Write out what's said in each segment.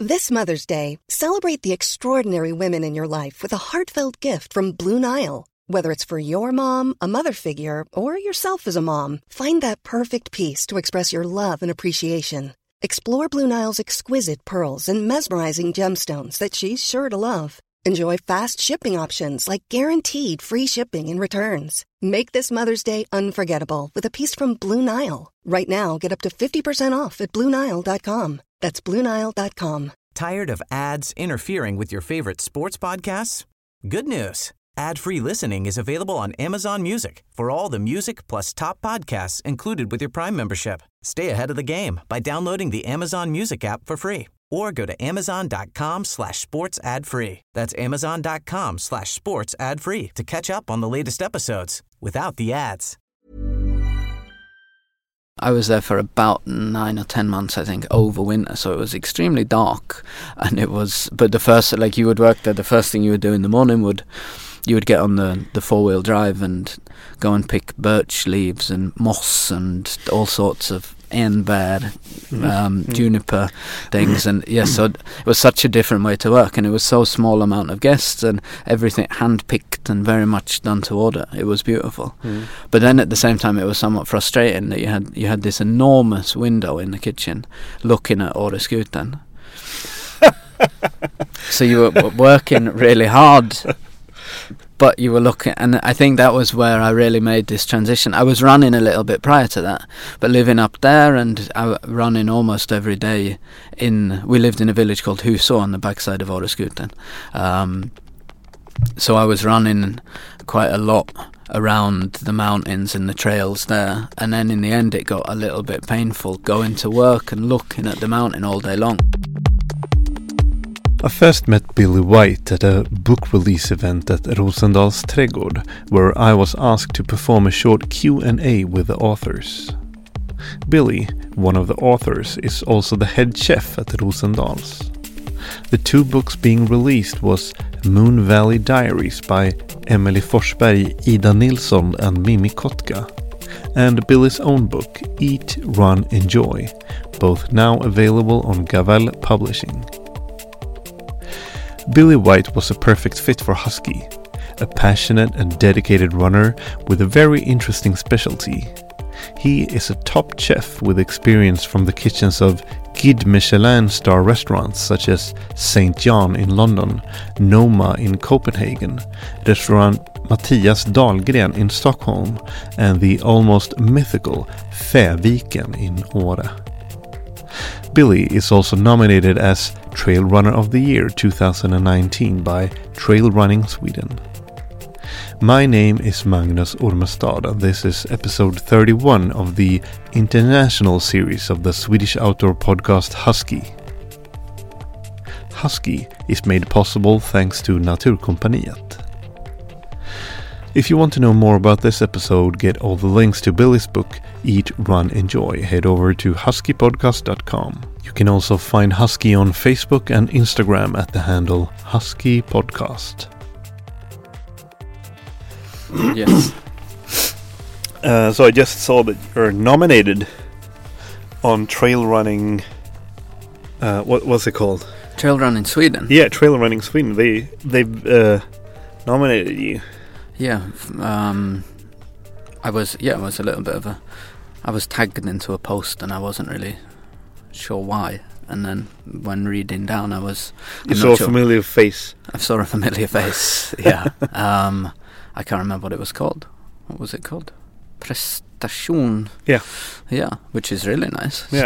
This Mother's Day, celebrate the extraordinary women in your life with a heartfelt gift from Blue Nile. Whether it's for your mom, a mother figure, or yourself as a mom, find that perfect piece to express your love and appreciation. Explore Blue Nile's exquisite pearls and mesmerizing gemstones that she's sure to love. Enjoy fast shipping options like guaranteed free shipping and returns. Make this Mother's Day unforgettable with a piece from Blue Nile. Right now, get up to 50% off at BlueNile.com. That's BlueNile.com. Tired of ads interfering with your favorite sports podcasts? Good news. Ad-free listening is available on Amazon Music for all the music plus top podcasts included with your Prime membership. Stay ahead of the game by downloading the Amazon Music app for free or go to amazon.com/sports ad free. That's amazon.com/sports ad free to catch up on the latest episodes without the ads. I was there for about 9 or 10 months, I think, over winter, so it was extremely dark. And it was, but the first, like, you would work there, the first thing you would do in the morning you would get on the four-wheel drive and go and pick birch leaves and moss and all sorts of enbär, juniper things, and so it was such a different way to work, and it was so small amount of guests and everything hand-picked and very much done to order. It was beautiful. But then at the same time it was somewhat frustrating that you had this enormous window in the kitchen looking at Åreskuten. So you were working really hard, but you were looking, and I think that was where I really made this transition. I was running a little bit prior to that, but living up there and running almost every day we lived in a village called Huså on the backside of Åreskuten. So I was running quite a lot around the mountains and the trails there, and then in the end it got a little bit painful going to work and looking at the mountain all day long. I first met Billy White at a book release event at Rosendals Trädgård, where I was asked to perform a short Q&A with the authors. Billy, one of the authors, is also the head chef at Rosendals. The two books being released was Moon Valley Diaries by Emily Forsberg, Ida Nilsson and Mimi Kotka, and Billy's own book, Eat, Run, Enjoy, both now available on Gavel Publishing. Billy White was a perfect fit for Husky, a passionate and dedicated runner with a very interesting specialty. He is a top chef with experience from the kitchens of Guide Michelin star restaurants such as St. John in London, Noma in Copenhagen, restaurant Mattias Dahlgren in Stockholm, and the almost mythical Fäviken in Åre. Billy is also nominated as Trail Runner of the Year 2019 by Trail Running Sweden. My name is Magnus Ormestad, and this is episode 31 of the international series of the Swedish outdoor podcast Husky. Husky is made possible thanks to Naturkompaniet. If you want to know more about this episode, get all the links to Billy's book, Eat, Run, Enjoy, head over to huskypodcast.com. You can also find Husky on Facebook and Instagram at the handle Husky Podcast. Yes. So I just saw that you're nominated on Trail Running. What was it called? Trail Running Sweden. Yeah, Trail Running Sweden. They've nominated you. Yeah, I was a little bit of I was tagged into a post and I wasn't really sure why. And then when reading down, You saw a familiar face. I saw a familiar face. Yeah. I can't remember what it was called. What was it called? Prestation. Yeah. Yeah, which is really nice. It's yeah.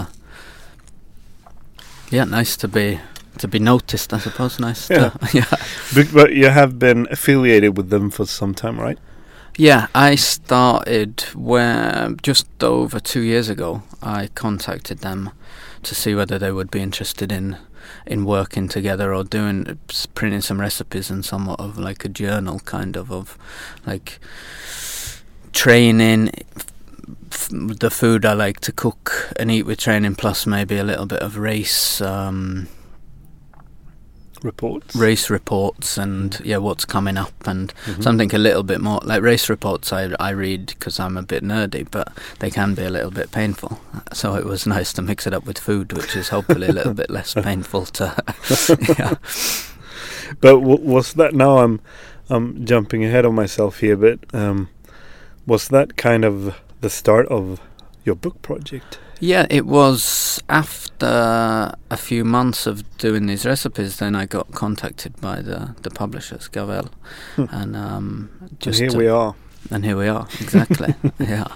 Nice to be noticed, I suppose. Nice. Yeah. But you have been affiliated with them for some time, right? Yeah, I started just over 2 years ago. I contacted them to see whether they would be interested in working together or printing some recipes and somewhat of like a journal kind of like training, the food I like to cook and eat with training, plus maybe a little bit of race race reports and what's coming up and something a little bit more like race reports I read because I'm a bit nerdy, but they can be a little bit painful, so it was nice to mix it up with food, which is hopefully a little bit less painful to But was that, now I'm jumping ahead of myself here, but was that kind of the start of your book project? Yeah, it was after a few months of doing these recipes. Then I got contacted by the publishers, Gavel, and just and we are. And here we are, exactly. Yeah.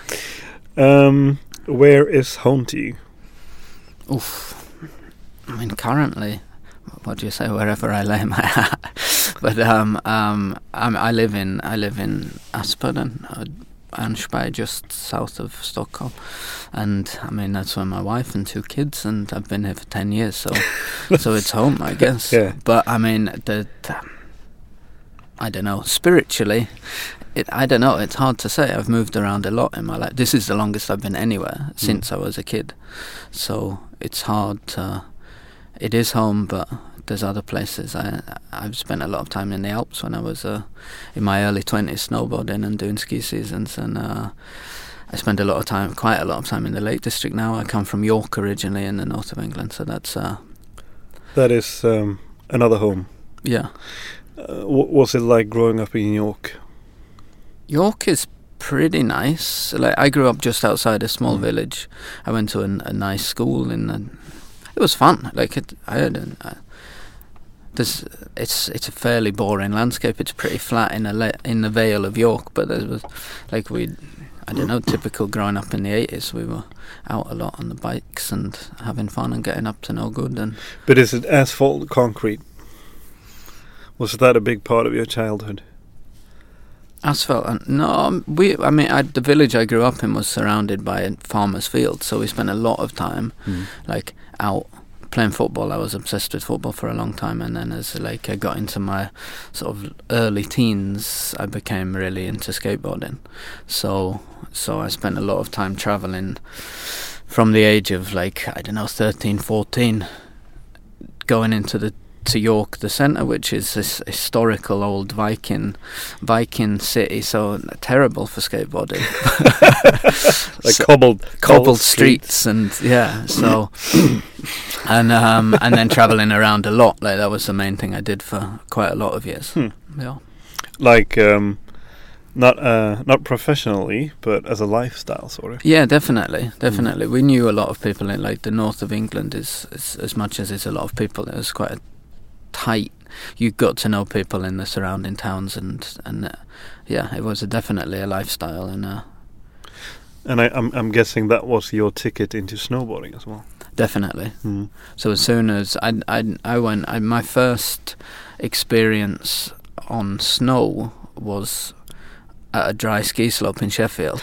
Where is home to you? Oof. I mean, currently, what do you say? Wherever I lay my hat. But I live in Aspudden, Ansberg, just south of Stockholm, and I mean that's where my wife and 2 kids, and I've been here for 10 years, so so it's home, I guess. Yeah. But I mean, I don't know, spiritually, I don't know. It's hard to say. I've moved around a lot in my life. This is the longest I've been anywhere since I was a kid, so it's hard to. It is home, but there's other places. I've spent a lot of time in the Alps when I was in my early 20s, snowboarding and doing ski seasons, and I spend quite a lot of time in the Lake District now. I come from York originally in the north of England, so that is another home. Yeah. What was it like growing up in York? York is pretty nice. Like, I grew up just outside a small village. I went to a nice school it was fun. Like it's a fairly boring landscape. It's pretty flat in the Vale of York, but there was typical growing up in the 80s. We were out a lot on the bikes and having fun and getting up to no good. But is it asphalt concrete? Was that a big part of your childhood? Asphalt? No, the village I grew up in was surrounded by farmers' fields, so we spent a lot of time like out playing football. I was obsessed with football for a long time, and then as I got into my sort of early teens, I became really into skateboarding. So I spent a lot of time traveling from the age of 13, 14, going into to York, the centre, which is this historical old Viking city, so terrible for skateboarding. Cobbled streets and so and then travelling around a lot. Like, that was the main thing I did for quite a lot of years. Yeah. Not professionally, but as a lifestyle, sort of. Yeah, definitely. We knew a lot of people in the north of England. Is as much as it's a lot of people, it was quite a tight. You got to know people in the surrounding towns, and it was definitely a lifestyle. And I'm guessing that was your ticket into snowboarding as well. Definitely. So as soon as I went, my first experience on snow was at a dry ski slope in Sheffield.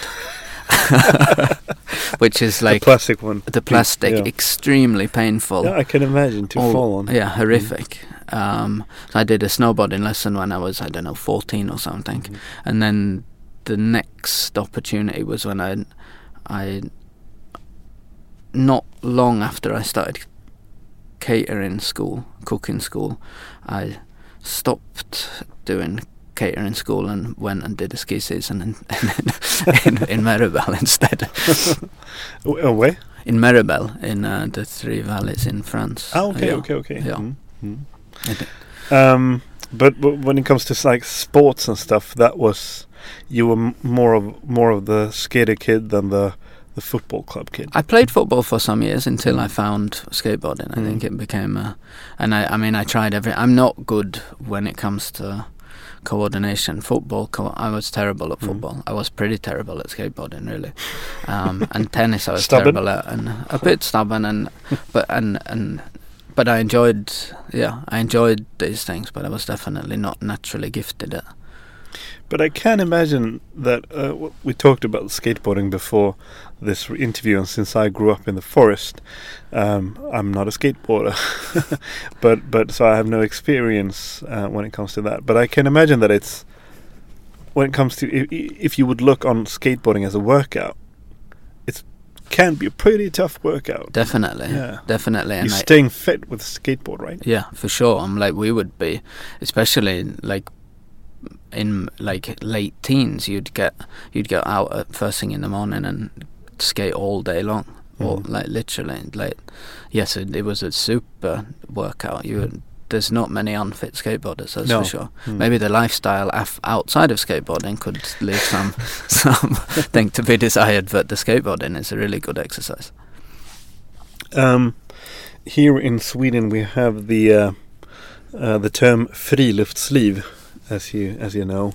Which is the plastic one. The plastic, extremely painful. Yeah, I can imagine to fall on. Yeah, horrific. So I did a snowboarding lesson when I was 14 or something, and then the next opportunity was when I not long after I started cooking school, I stopped doing catering school and went and did a ski season in Meribel instead. Where? In Meribel, in the Three Valleys in France. Oh, okay. Yeah. But when it comes to sports and stuff, you were more of the skater kid than the football club kid. I played football for some years until I found skateboarding. I think it became I tried I'm not good when it comes to coordination. Football, I was terrible at football. I was pretty terrible at skateboarding, really. And tennis I was stubborn. Terrible at, and a bit stubborn, but I enjoyed these things, but I was definitely not naturally gifted at. But I can imagine that we talked about skateboarding before this interview, and since I grew up in the forest, I'm not a skateboarder, but so I have no experience when it comes to that. But I can imagine that it's when it comes to if you would look on skateboarding as a workout, it's can be a pretty tough workout. Definitely. Yeah. Definitely. You're And staying fit with a skateboard, right? yeah, for sure. We would be, especially in late teens, you'd get out at first thing in the morning and skate all day long, or literally. Yes, it was a super workout. There's not many unfit skateboarders, that's for sure. Maybe the lifestyle outside of skateboarding could leave some thing to be desired, but the skateboarding is a really good exercise. Here in Sweden, we have the term friluftsliv, as you know.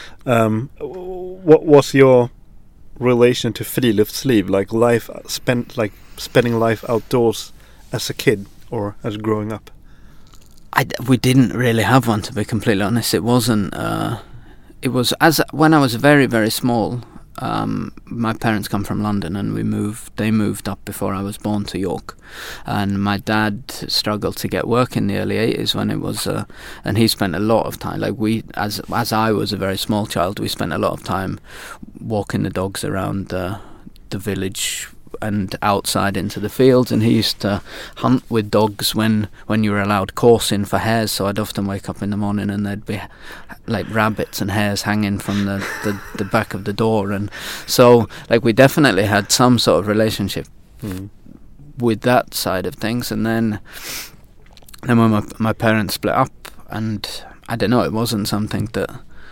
What was your relation to friluftsliv, spending life outdoors as a kid or as growing up? We didn't really have one, to be completely honest. It wasn't. It was when I was very, very small. My parents come from London, and They moved up before I was born to York, and my dad struggled to get work in the early 80s when it was. And he spent a lot of time. As I was a very small child, we spent a lot of time walking the dogs around the village and outside into the fields, and he used to hunt with dogs when you were allowed coursing for hares. So I'd often wake up in the morning and there'd be rabbits and hares hanging from the back of the door, and so we definitely had some sort of relationship with that side of things. And then when my parents split up, and I don't know, it wasn't something that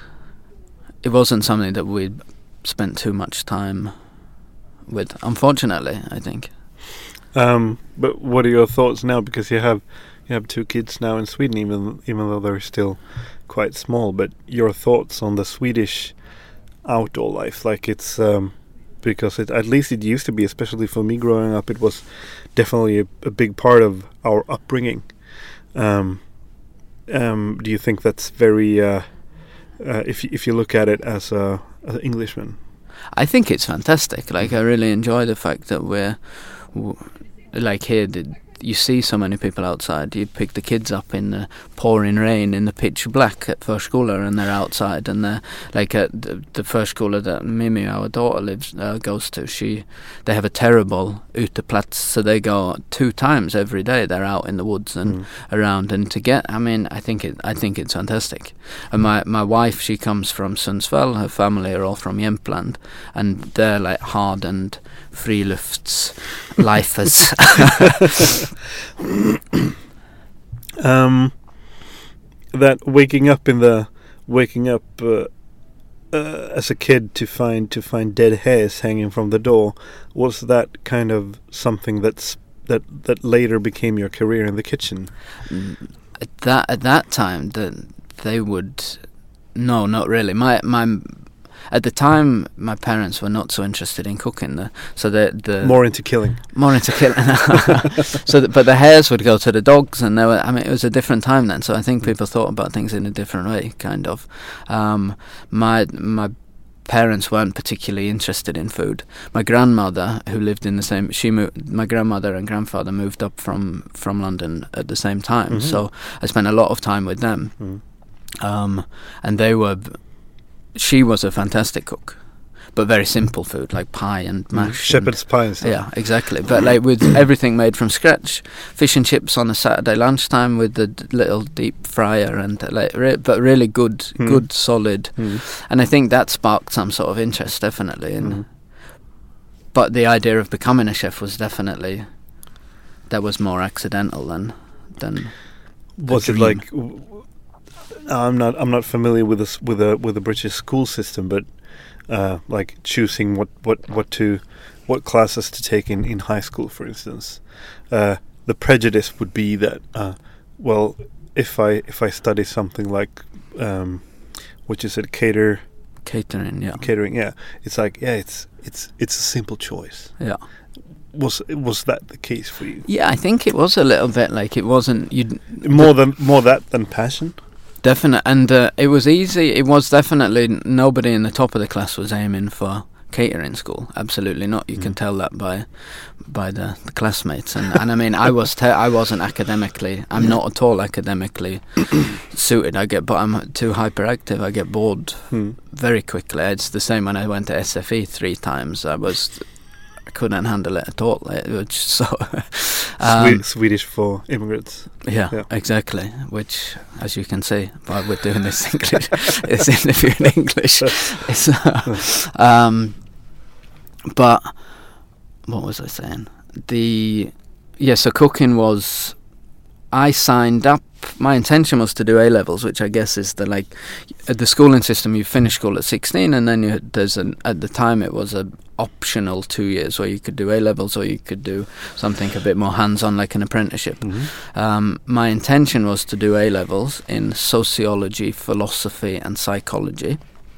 we spent too much time with, unfortunately, I think. But what are your thoughts now? Because you have 2 kids now in Sweden, even though they're still quite small. But your thoughts on the Swedish outdoor life, it's because at least it used to be, especially for me growing up, it was definitely a big part of our upbringing. Do you think that's very? If you look at it as an Englishman? I think it's fantastic. I really enjoy the fact that we're here. You see so many people outside. You pick the kids up in the pouring rain, in the pitch black at förskola, and they're outside. And they're at the förskola that Mimi, our daughter, goes to. They have a terrible uteplats, so they go 2 times every day. They're out in the woods and around. And to get, I think it's fantastic. And my wife, she comes from Sundsvall. Her family are all from Jämtland, and they're hardened frilufts-lifers. That waking up as a kid to find dead hares hanging from the door, was that kind of something that later became your career in the kitchen? At that time, they would. No, not really. At the time, my parents were not so interested in cooking. More into killing. But the hares would go to the dogs, and it was a different time then. So I think people thought about things in a different way, kind of. My parents weren't particularly interested in food. My grandmother, who lived in the same, my grandmother and grandfather moved up from London at the same time. So I spent a lot of time with them, and they were. She was a fantastic cook, but very simple food like pie and mash. Shepherd's pie and stuff. Yeah, exactly. But with everything made from scratch, fish and chips on a Saturday lunchtime with the little deep fryer, and but really good, solid. And I think that sparked some sort of interest, definitely. But the idea of becoming a chef was definitely, that was more accidental than. Was it like? I'm not familiar with this with the British school system, but choosing what classes to take in high school, for instance. The prejudice would be that if I study something like what you said, catering, it's it's a simple choice. Yeah. Was that the case for you? Yeah, I think it was a little bit it wasn't more that than passion. Definitely, and it was easy. It was definitely, nobody in the top of the class was aiming for catering school. Absolutely not. You can tell that by the classmates. And I wasn't academically. I'm not at all academically suited. But I'm too hyperactive. I get bored very quickly. It's the same when I went to SFE 3 times. I couldn't handle it at all. It was just so Swedish for immigrants. Yeah, exactly. Which, as you can see, while we're doing this English, this interview in English. But what was I saying? So cooking was. I signed up. My intention was to do A-levels, which I guess is the schooling system. You finish school at 16, and then at the time it was a optional 2 years where you could do A-levels or you could do something a bit more hands-on, like an apprenticeship. Mm-hmm. My intention was to do A-levels in sociology, philosophy, and psychology.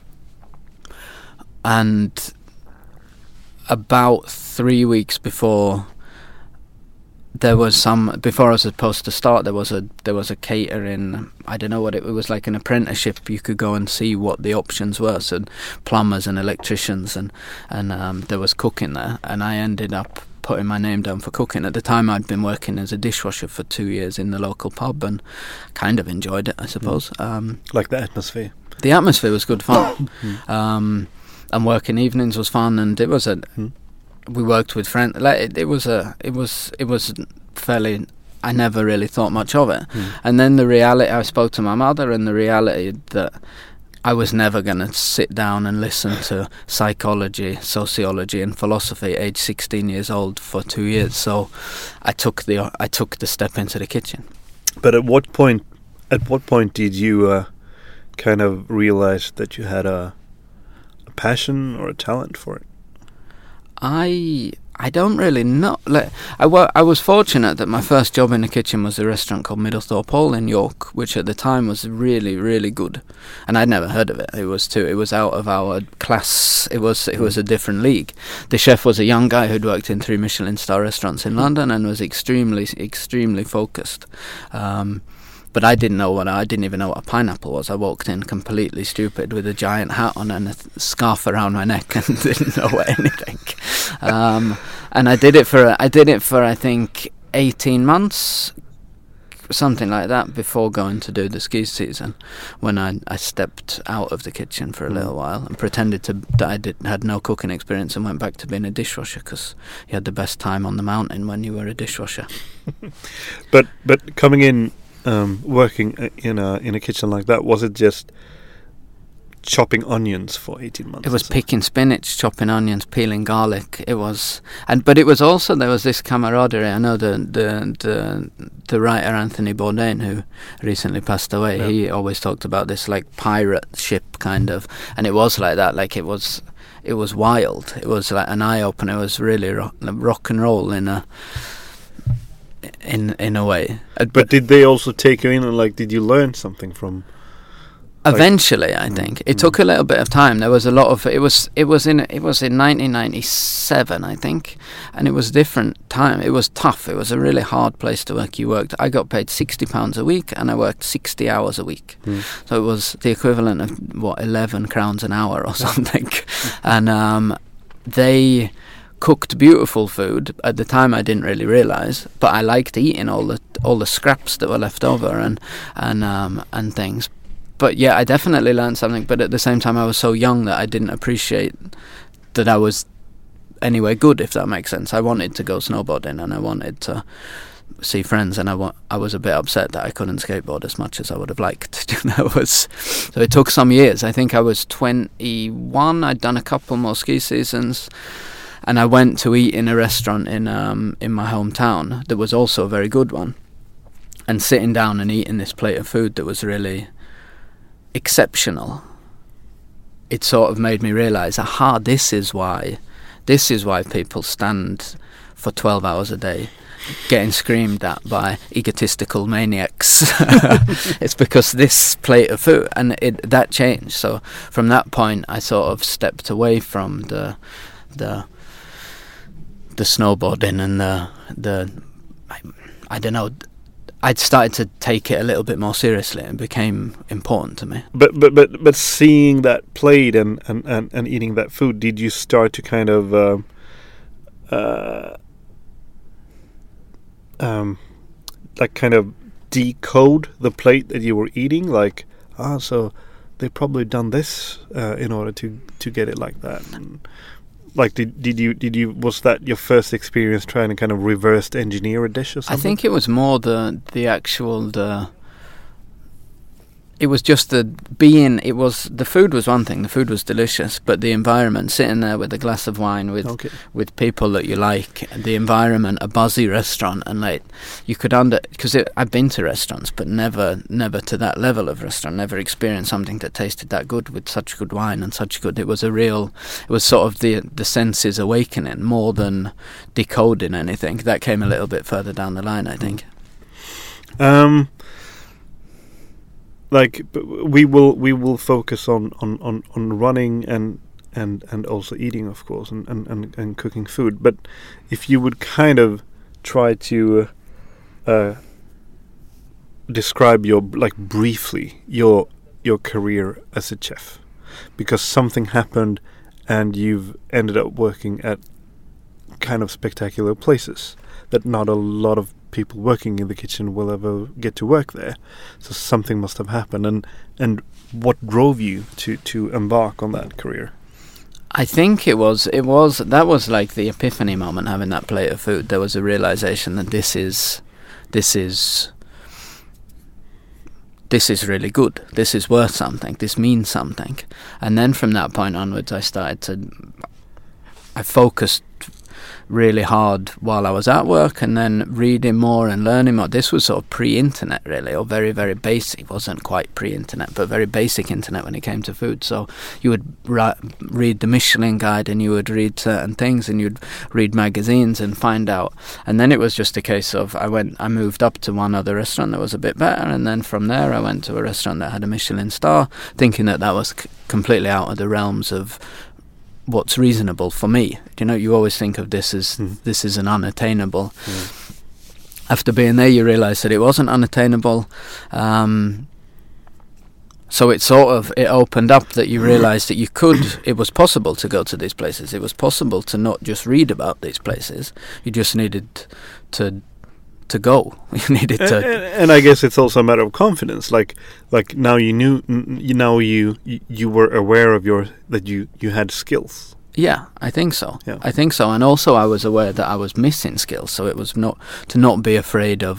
And about 3 weeks before I was supposed to start, there was a catering. I don't know what it was, like an apprenticeship. You could go and see what the options were. So plumbers and electricians and there was cooking there, and I ended up putting my name down for cooking. At the time, I'd been working as a dishwasher for 2 years in the local pub and kind of enjoyed it, I suppose. Like the atmosphere. The atmosphere was good fun, and working evenings was fun, and it was we worked with friends. It was fairly. I never really thought much of it, and then the reality. I spoke to my mother, and the reality that I was never going to sit down and listen to psychology, sociology, and philosophy, age 16 years old, for 2 years. So I took the step into the kitchen. But at what point did you kind of realize that you had a passion or a talent for it? I don't really know. I was fortunate that my first job in the kitchen was a restaurant called Middlethorpe Hall in York, which at the time was really, really good, and I'd never heard of it. It was out of our class. It was a different league. The chef was a young guy who'd worked in 3 Michelin star restaurants in London and was extremely, extremely focused. But I didn't even know what a pineapple was. I walked in completely stupid with a giant hat on and a scarf around my neck and didn't know anything. And I did it for I think 18 months, something like that, before going to do the ski season, when I stepped out of the kitchen for a little while and pretended that I had no cooking experience and went back to being a dishwasher, because you had the best time on the mountain when you were a dishwasher. But coming in, working in a kitchen like that, was it just chopping onions for 18 months? It was picking spinach, chopping onions, peeling garlic. It was, but it was also, there was this camaraderie. I know the writer Anthony Bourdain, who recently passed away. Yeah. He always talked about this like pirate ship kind of, and it was like that. Like it was wild. It was like an eye opener. It was really rock and roll in a way. But did they also take you in, and like, did you learn something from? Eventually, I think it took a little bit of time. There was a lot of it was in 1997, I think, and it was different time. It was tough. It was a really hard place to work. I got paid £60 a week, and I worked 60 hours a week. So it was the equivalent of 11 crowns an hour or something. And they cooked beautiful food. At the time I didn't really realise, but I liked eating all the scraps that were left over and things. But yeah, I definitely learned something, but at the same time I was so young that I didn't appreciate that I was anyway good, if that makes sense. I wanted to go snowboarding and I wanted to see friends, and I was a bit upset that I couldn't skateboard as much as I would have liked. So it took some years. I think I was 21, I'd done a couple more ski seasons, and I went to eat in a restaurant in my hometown that was also a very good one, and sitting down and eating this plate of food that was really exceptional, it sort of made me realise, this is why people stand for 12 hours a day getting screamed at by egotistical maniacs. It's because this plate of food, and that changed. So from that point I sort of stepped away from the snowboarding and the I don't know, I'd started to take it a little bit more seriously, and became important to me. But seeing that plate and eating that food, did you start to kind of kind of decode the plate that you were eating? Like, so they probably done this in order to get it like that. And like did you was that your first experience trying to kind of reverse engineer a dish or something? I think it was more the actual it was just the food was one thing, the food was delicious, but the environment, sitting there with a glass of wine with people that you like, the environment, a buzzy restaurant, and like you could because I've been to restaurants but never to that level of restaurant, never experienced something that tasted that good with such good wine and such good. It was sort of the senses awakening more than decoding anything. That came a little bit further down the line, I think. Like we will focus on running and also eating, of course, and cooking food. But if you would kind of try to describe briefly your career as a chef, because something happened and you've ended up working at kind of spectacular places that not a lot of people working in the kitchen will ever get to work there. So something must have happened. And what drove you to embark on that career? I think it was like the epiphany moment, having that plate of food. There was a realization that this is really good. This is worth something. This means something. And then from that point onwards, I focused really hard while I was at work, and then reading more and learning more. This was sort of pre-internet, really, or very, very basic. It wasn't quite pre-internet, but very basic internet when it came to food. So you would read the Michelin guide, and you would read certain things, and you'd read magazines and find out. And then it was just a case of I moved up to one other restaurant that was a bit better, and then from there I went to a restaurant that had a Michelin star, thinking that was completely out of the realms of what's reasonable for me. You always think of this as this is an unattainable. After being there, you realise that it wasn't unattainable. So it opened up that you realised that it was possible to go to these places. It was possible to not just read about these places. You just needed to go. You needed to. And I guess it's also a matter of confidence. Like now you knew. Now you were aware of that you had skills. Yeah, I think so. Yeah. I think so. And also I was aware that I was missing skills. So it was not be afraid of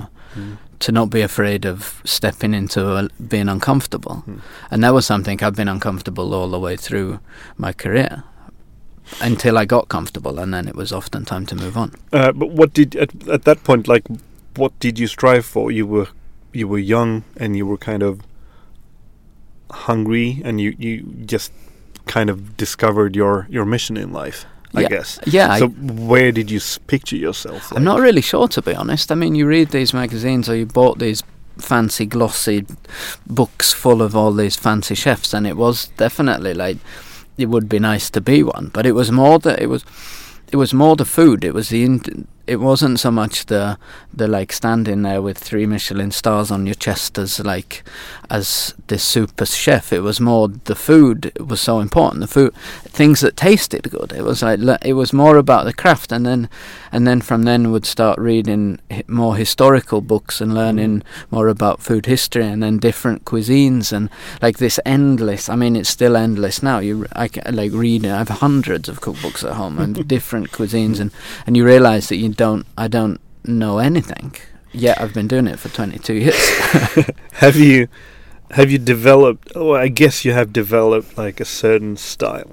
stepping into being uncomfortable. And that was something. I've been uncomfortable all the way through my career, until I got comfortable, and then it was often time to move on. But what did at that point, what did you strive for? You were young, and you were kind of hungry, and you just kind of discovered your mission in life, I guess. Yeah. So where did you picture yourself? I'm not really sure, to be honest. I mean, you read these magazines, or you bought these fancy glossy books full of all these fancy chefs, and it was definitely like, it would be nice to be one, but it was more that it was more the food. It wasn't so much the like standing there with 3 Michelin stars on your chest as this super chef. It was more the food was so important. The food, things that tasted good. It was like it was more about the craft, and then from then would start reading more historical books and learning more about food history, and then different cuisines, and like this endless. I mean, it's still endless now. I like reading. I have hundreds of cookbooks at home and different cuisines, and you realise that I don't know anything. Yet I've been doing it for 22 years. Have you developed? Oh, I guess you have developed like a certain style.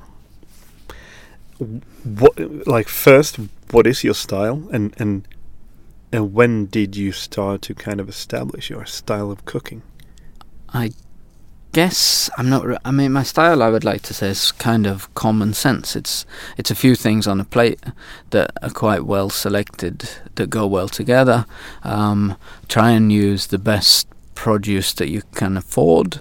What is your style, and when did you start to kind of establish your style of cooking? I guess my style, I would like to say, is kind of common sense. It's a few things on a plate that are quite well selected, that go well together. Try and use the best produce that you can afford,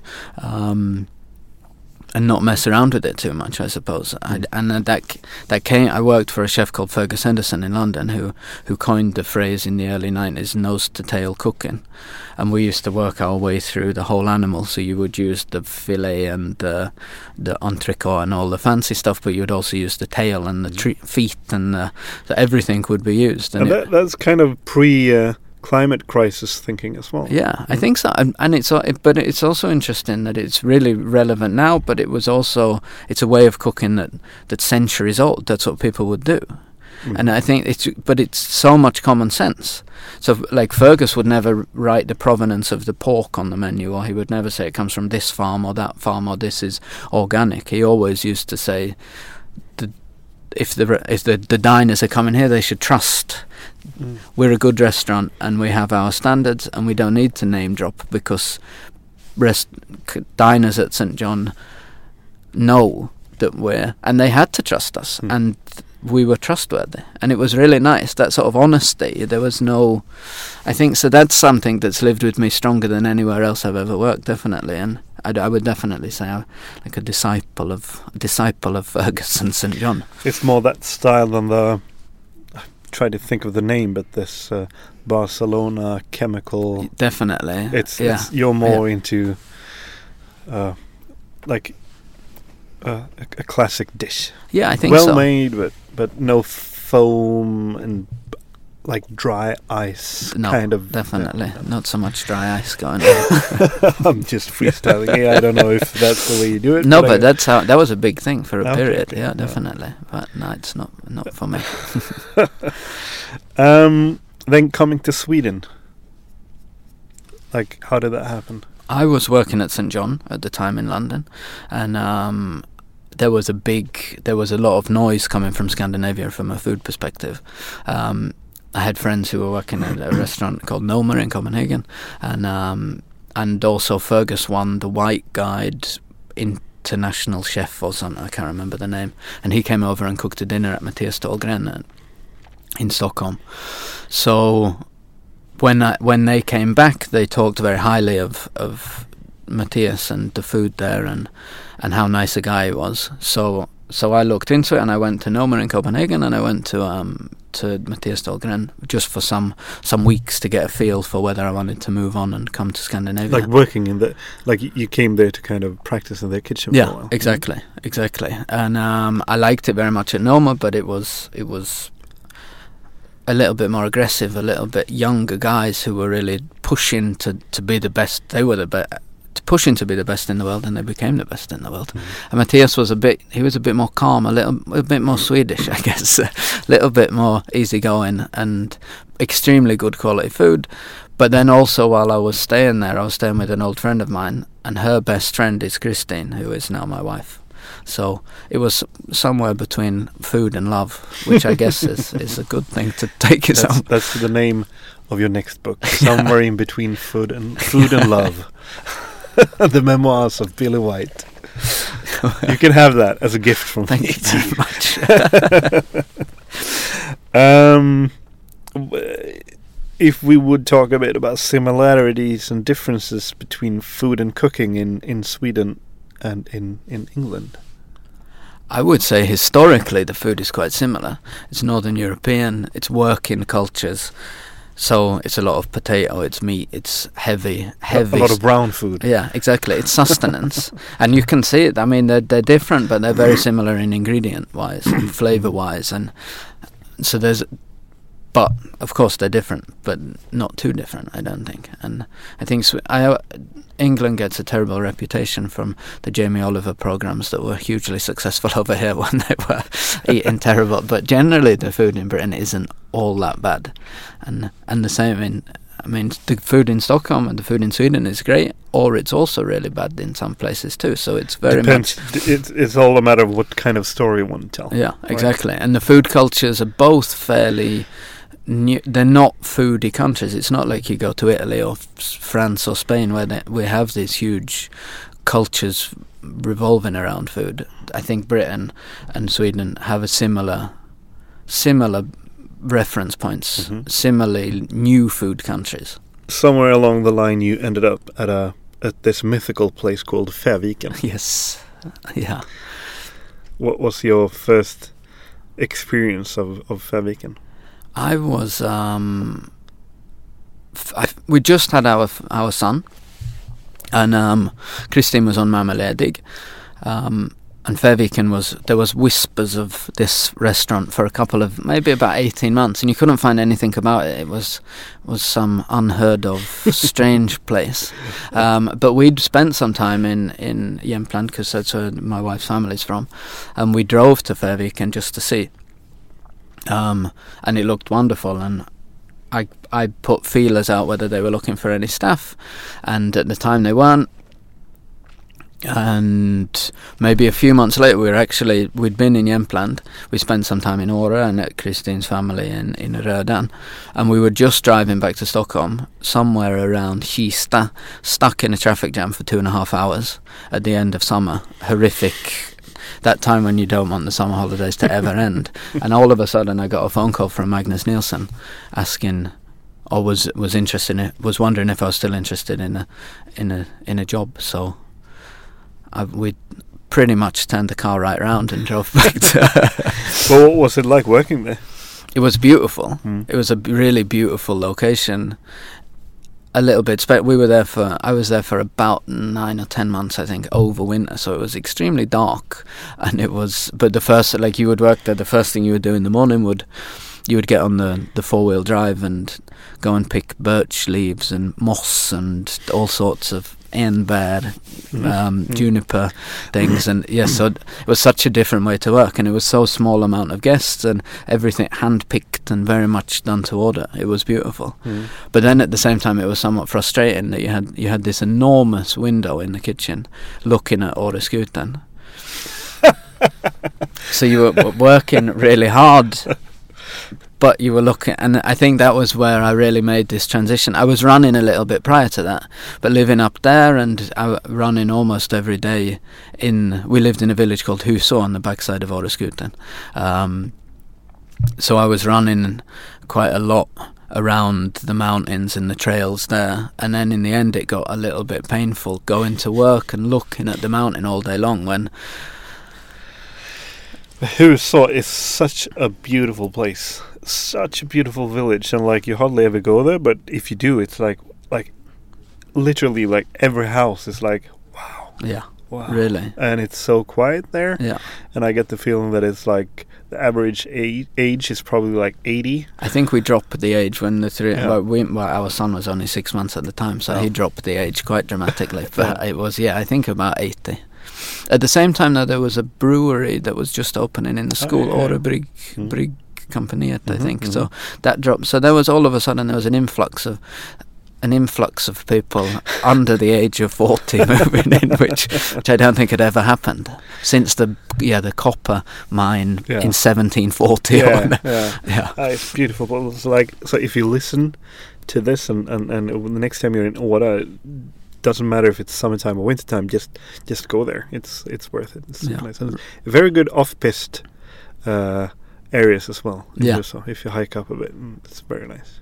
and not mess around with it too much, I suppose. I worked for a chef called Fergus Henderson in London, who coined the phrase in the early 90s, nose to tail cooking. And we used to work our way through the whole animal, so you would use the fillet and the entrecôte and all the fancy stuff, but you would also use the tail and the feet, and everything would be used. And that's kind of climate crisis thinking as well. Yeah, I think so. And but it's also interesting that it's really relevant now. But it's a way of cooking that's centuries old. That's what people would do. And I think it's so much common sense. So, like, Fergus would never write the provenance of the pork on the menu, or he would never say it comes from this farm or that farm, or this is organic. He always used to say, if the diners are coming here, they should trust. We're a good restaurant, and we have our standards, and we don't need to name drop, because diners at St. John know that and they had to trust us, and we were trustworthy, and it was really nice, that sort of honesty. There was no, I think, so that's something that's lived with me stronger than anywhere else I've ever worked, definitely. And I would definitely say I'm like a disciple of Fergus and St. John. It's more that style than I try to think of the name, but this Barcelona chemical. Definitely, it's you're more into like a classic dish. Yeah, I think so. Well made, but no foam and like dry ice. No, kind of. Definitely not so much dry ice going on. I'm just freestyling here. I don't know if that's the way you do it. No, but that's how that was a big thing for a period. Okay, yeah, definitely. But no, it's not for me. Then coming to Sweden, like, how did that happen? I was working at St. John at the time in London, and there was a lot of noise coming from Scandinavia from a food perspective. I had friends who were working at a restaurant called Noma in Copenhagen, and also Fergus won the White Guide International Chef or something, I can't remember the name, and he came over and cooked a dinner at Mattias Dahlgren in Stockholm. So when they came back, they talked very highly of Mattias and the food there, and how nice a guy he was. So I looked into it, and I went to Noma in Copenhagen, and I went to Mattias Dahlgren just for some weeks to get a feel for whether I wanted to move on and come to Scandinavia. Like working you came there to kind of practice in their kitchen for a while. Exactly. And I liked it very much at Noma, but it was a little bit more aggressive, a little bit younger guys who were really pushing to be the best. They were pushing to be the best in the world, and they became the best in the world. And Mattias was a bit more calm, a bit more Swedish, I guess, a little bit more easygoing, and extremely good quality food. But then also, while I was staying there, I was staying with an old friend of mine, and her best friend is Christine, who is now my wife. So it was somewhere between food and love, which I guess is a good thing to take us on. That's the name of your next book, Somewhere in Between Food and Love. The Memoirs of Billy White. You can have that as a gift from me. Thank you very much. If we would talk a bit about similarities and differences between food and cooking in Sweden and in England. I would say historically the food is quite similar. It's Northern European, it's working cultures. So it's a lot of potato, it's meat, it's heavy. A lot of brown food. Yeah, exactly. It's sustenance. And you can see it. I mean, they're different, but they're very similar in ingredient-wise and flavour-wise. And so but of course they're different, but not too different, I don't think. And I think England gets a terrible reputation from the Jamie Oliver programs that were hugely successful over here when they were eating terrible. But generally, the food in Britain isn't all that bad, and the same the food in Stockholm and the food in Sweden is great, or it's also really bad in some places too. So it's very depends. It's all a matter of what kind of story you want to tell. Yeah, exactly. Right. And the food cultures are both fairly new. They're not foodie countries. It's not like you go to Italy or France or Spain where we have these huge cultures revolving around food. I think Britain and Sweden have a similar reference points, similarly new food countries. Somewhere along the line, you ended up at this mythical place called Färviken. Yes, yeah. What was your first experience of Färviken? I was. We just had our son, and Christine was on mammaledig. And Färviken there was whispers of this restaurant for a couple of, maybe about 18 months, and you couldn't find anything about it. It was some unheard of strange place. But we'd spent some time in Jämtland, because that's where my wife's family's from, and we drove to Färviken just to see. And it looked wonderful, and I put feelers out whether they were looking for any staff, and at the time they weren't. And maybe a few months later, we'd been in Jämtland. We spent some time in Åre and at Christine's family in Rödan, and we were just driving back to Stockholm, somewhere around Kista, stuck in a traffic jam for 2.5 hours at the end of summer. Horrific. That time when you don't want the summer holidays to ever end. And all of a sudden I got a phone call from Magnus Nilsson asking, or was wondering if I was still interested in a job. So we pretty much turned the car right round and drove back to... Well, what was it like working there? It was beautiful. It was a really beautiful location. A little bit. I was there for about 9 or 10 months, I think, over winter. So it was extremely dark, and but the first, like, you would work there. The first thing you would do in the morning you would get on the 4-wheel drive and go and pick birch leaves and moss and all sorts of enbär, juniper things, and so it was such a different way to work, and it was so small amount of guests and everything hand-picked and very much done to order. It was beautiful. But then at the same time it was somewhat frustrating that you had this enormous window in the kitchen looking at Åreskuten. So you were working really hard, but you were looking, and I think that was where I really made this transition. I was running a little bit prior to that, but living up there and running almost every day we lived in a village called Huså on the backside of Åreskuten. So I was running quite a lot around the mountains and the trails there, and then in the end it got a little bit painful going to work and looking at the mountain all day long when... Huså is such a beautiful place, such a beautiful village, and like you hardly ever go there, but if you do, it's like literally like every house is like wow, really, and it's so quiet there. And I get the feeling that it's like the average age is probably like 80. I think we dropped the age when the three. Our son was only 6 months at the time, so he dropped the age quite dramatically. But it was I think about 80. At the same time, though, there was a brewery that was just opening in the school, Åre Brygg Company, I think. So that dropped. So there was all of a sudden an influx of people under the age of 40 moving in, which I don't think had ever happened since the copper mine in 1740. It's beautiful. So if you listen to this and the next time you're in Åre, doesn't matter if it's summertime or wintertime, just go there. It's worth it. It's nice. And very good off-piste areas as well. So if you hike up a bit, it's very nice.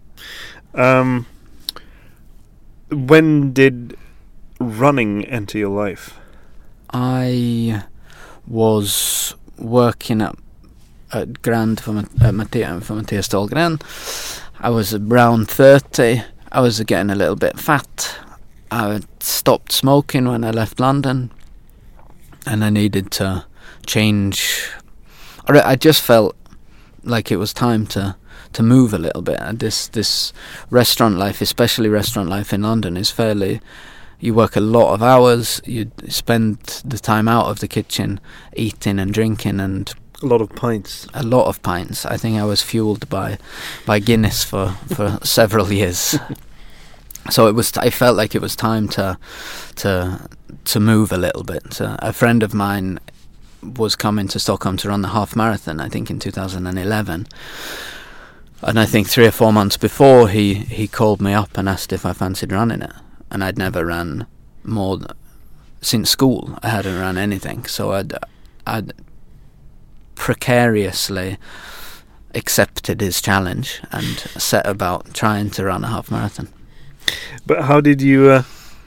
When did running enter your life? I was working at Grand for Mattias Dahlgren. I was around 30. I was getting a little bit fat. I stopped smoking when I left London, and I needed to change. I just felt like it was time to move a little bit. And this restaurant life, especially restaurant life in London, is fairly... You work a lot of hours, you spend the time out of the kitchen eating and drinking, and... A lot of pints. I think I was fueled by Guinness for several years. So I felt like it was time to move a little bit. A friend of mine was coming to Stockholm to run the half marathon, I think in 2011. And I think 3 or 4 months before, he called me up and asked if I fancied running it. And I'd never ran more since school. I hadn't run anything, so I'd precariously accepted his challenge and set about trying to run a half marathon. But how did you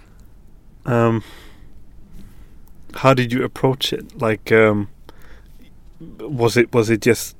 approach it? Like, was it just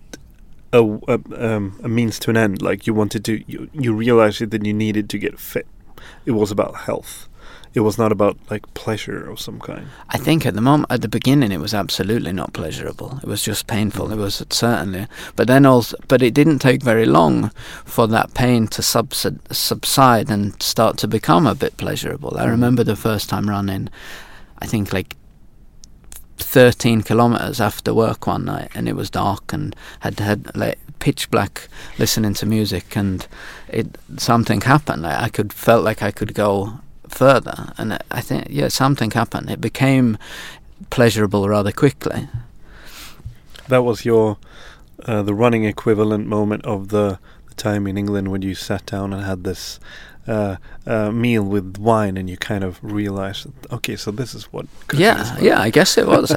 a means to an end? Like you wanted to, you realized that you needed to get fit. It was about health. it was not about like pleasure of some kind. I think at the beginning, it was absolutely not pleasurable. It was just painful. It was certainly, but it didn't take very long for that pain to subside and start to become a bit pleasurable. I remember the first time running, I think like 13 kilometers after work one night, and it was dark and had like pitch black, listening to music, and something happened. Like felt like I could go further, and I think something happened. It became pleasurable rather quickly. That was your the running equivalent moment of the time in England when you sat down and had this meal with wine, and you kind of realized, okay, so this is what cooking is about. I guess it was.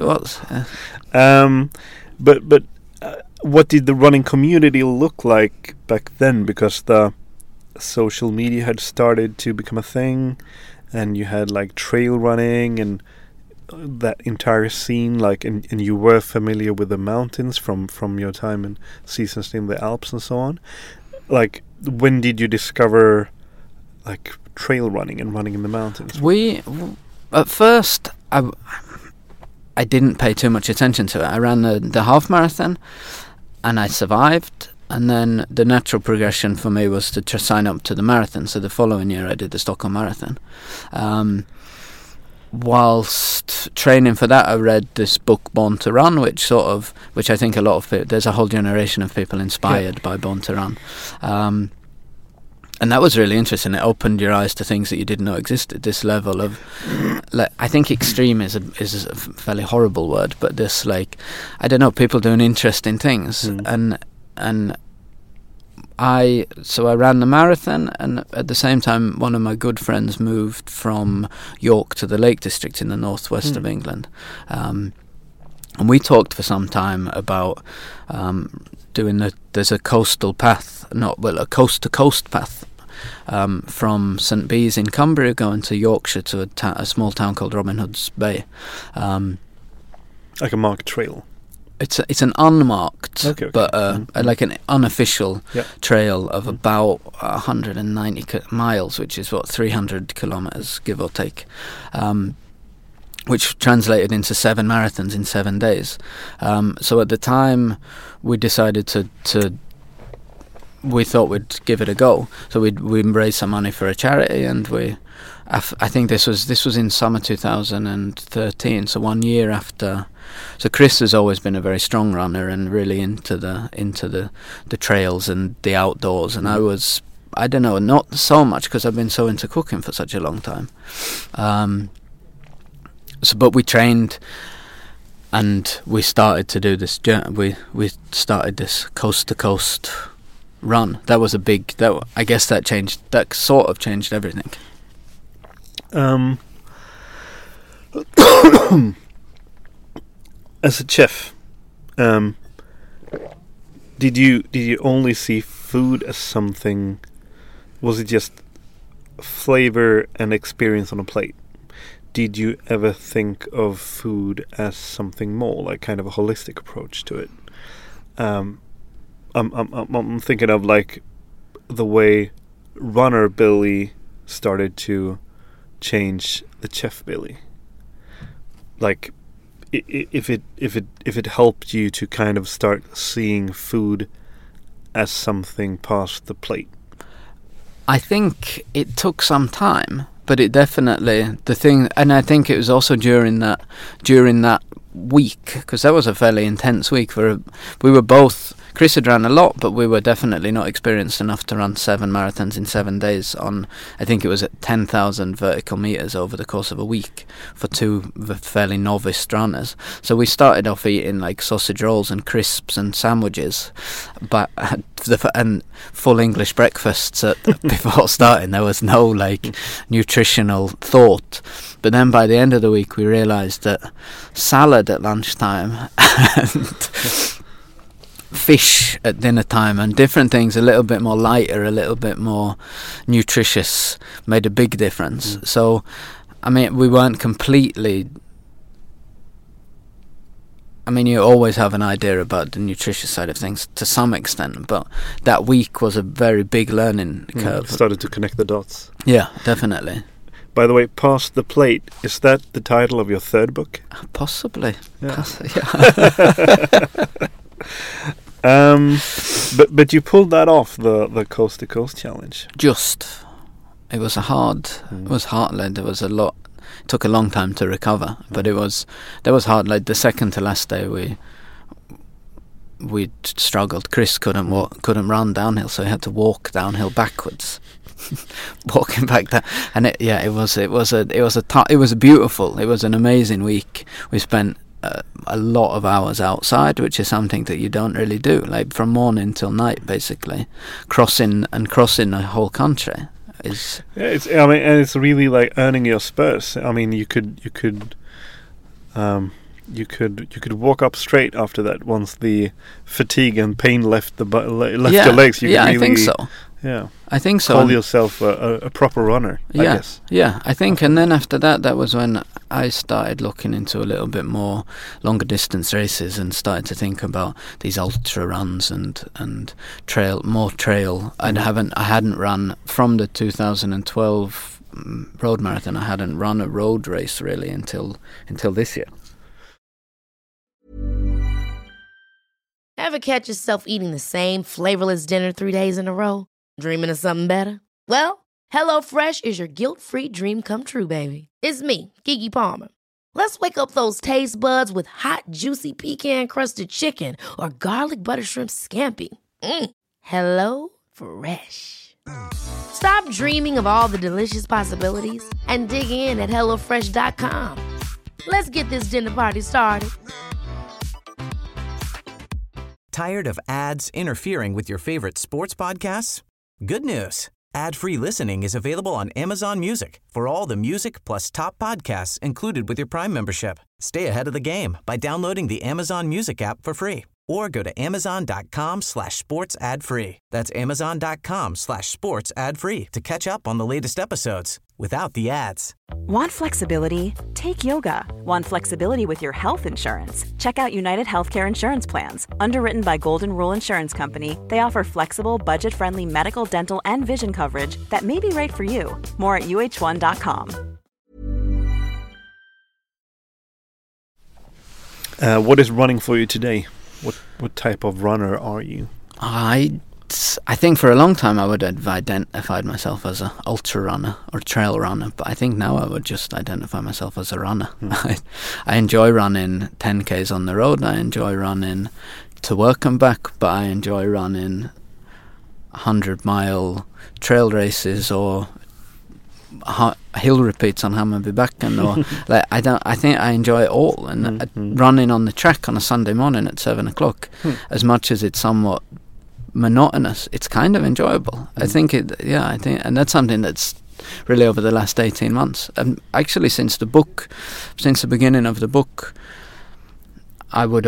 But what did the running community look like back then? Because the social media had started to become a thing, and you had like trail running and that entire scene, like, and you were familiar with the mountains from your time and seasons in the Alps and so on. Like, when did you discover like trail running and running in the mountains? At first, I didn't pay too much attention to it. I ran the half marathon, and I survived. And then the natural progression for me was to sign up to the marathon. So the following year I did the Stockholm Marathon. Whilst training for that, I read this book, Born to Run, which I think a lot of people, there's a whole generation of people inspired by Born to Run. And that was really interesting. It opened your eyes to things that you didn't know existed. This level of, like, I think extreme is a fairly horrible word, but this, like, I don't know, people doing interesting things. And I ran the marathon, and at the same time one of my good friends moved from York to the Lake District in the northwest of England, and we talked for some time about there's a coastal path, a coast to coast path, from St Bees in Cumbria going to Yorkshire to a small town called Robin Hood's Bay, like a marked trail. It's an unmarked, okay. But like an unofficial trail of about 190 miles, which is 300 kilometers, give or take, which translated into 7 marathons in 7 days. So at the time, we decided we thought we'd give it a go. So we raised some money for a charity, and I think this was in summer 2013. So 1 year after. So Chris has always been a very strong runner and really into the trails and the outdoors, and I don't know, not so much because I've been so into cooking for such a long time. But we trained, and we started to do this. We started this coast to coast run. That was I guess that changed. That sort of changed everything. As a chef, did you only see food as something? Was it just flavor and experience on a plate? Did you ever think of food as something more, like kind of a holistic approach to it? I'm thinking of like the way runner Billy started to change the chef Billy. Like, if it helped you to kind of start seeing food as something past the plate. I think it took some time, but it definitely and I think it was also during that week, because that was a fairly intense week. We were both. Chris had run a lot, but we were definitely not experienced enough to run 7 marathons in 7 days on, I think it was at 10,000 vertical meters over the course of a week for 2 fairly novice runners. So we started off eating like sausage rolls and crisps and sandwiches, and full English breakfasts before starting. There was no like nutritional thought. But then by the end of the week, we realised that salad at lunchtime and fish at dinner time and different things, a little bit more lighter, a little bit more nutritious, made a big difference. So, I mean, we weren't completely. I mean, you always have an idea about the nutritious side of things to some extent, but that week was a very big learning curve. Started to connect the dots. Yeah, definitely. By the way, Past the Plate, is that the title of your third book? Possibly. Yeah. Yeah. But you pulled that off, the Coast to Coast challenge. It was it was hard. Like, there was a lot. It took a long time to recover, but that was hard. Like the second to last day, we struggled. Chris couldn't run downhill, so he had to walk downhill backwards. Walking back there, and it was beautiful. It was an amazing week. We spent a lot of hours outside, which is something that you don't really do, like from morning till night, basically, crossing the whole country. It's really like earning your spurs. I mean, you could walk up straight after that once the fatigue and pain left your legs. I think so. Yeah, I think so. Call yourself a proper runner, I guess. Yeah, I think. And then after that was when I started looking into a little bit more longer distance races and started to think about these ultra runs and trail. I hadn't run from the 2012 road marathon. I hadn't run a road race really until this year. Ever catch yourself eating the same flavorless dinner 3 days in a row? Dreaming of something better? Well, HelloFresh is your guilt-free dream come true, baby. It's me, Keke Palmer. Let's wake up those taste buds with hot, juicy pecan-crusted chicken or garlic butter shrimp scampi. Hello Fresh. Stop dreaming of all the delicious possibilities and dig in at HelloFresh.com. Let's get this dinner party started. Tired of ads interfering with your favorite sports podcasts? Good news. Ad-free listening is available on Amazon Music for all the music plus top podcasts included with your Prime membership. Stay ahead of the game by downloading the Amazon Music app for free or go to amazon.com/sports ad free. That's amazon.com/sports ad free to catch up on the latest episodes without the ads. Want flexibility? Take yoga. Want flexibility with your health insurance? Check out United Healthcare Insurance Plans. Underwritten by Golden Rule Insurance Company, they offer flexible, budget-friendly medical, dental, and vision coverage that may be right for you. More at uh1.com. What is running for you today? What type of runner are you? I think for a long time I would have identified myself as an ultra runner or trail runner, but I think now I would just identify myself as a runner. I enjoy running 10Ks on the road. I enjoy running to work and back, but I enjoy running 100-mile trail races or hill repeats on Hammarby Backen, or like I think I enjoy it all. And running on the track on a Sunday morning at 7:00, as much as it's somewhat monotonous, it's kind of enjoyable. I think, and that's something that's really over the last 18 months. And actually, since the beginning of the book, I would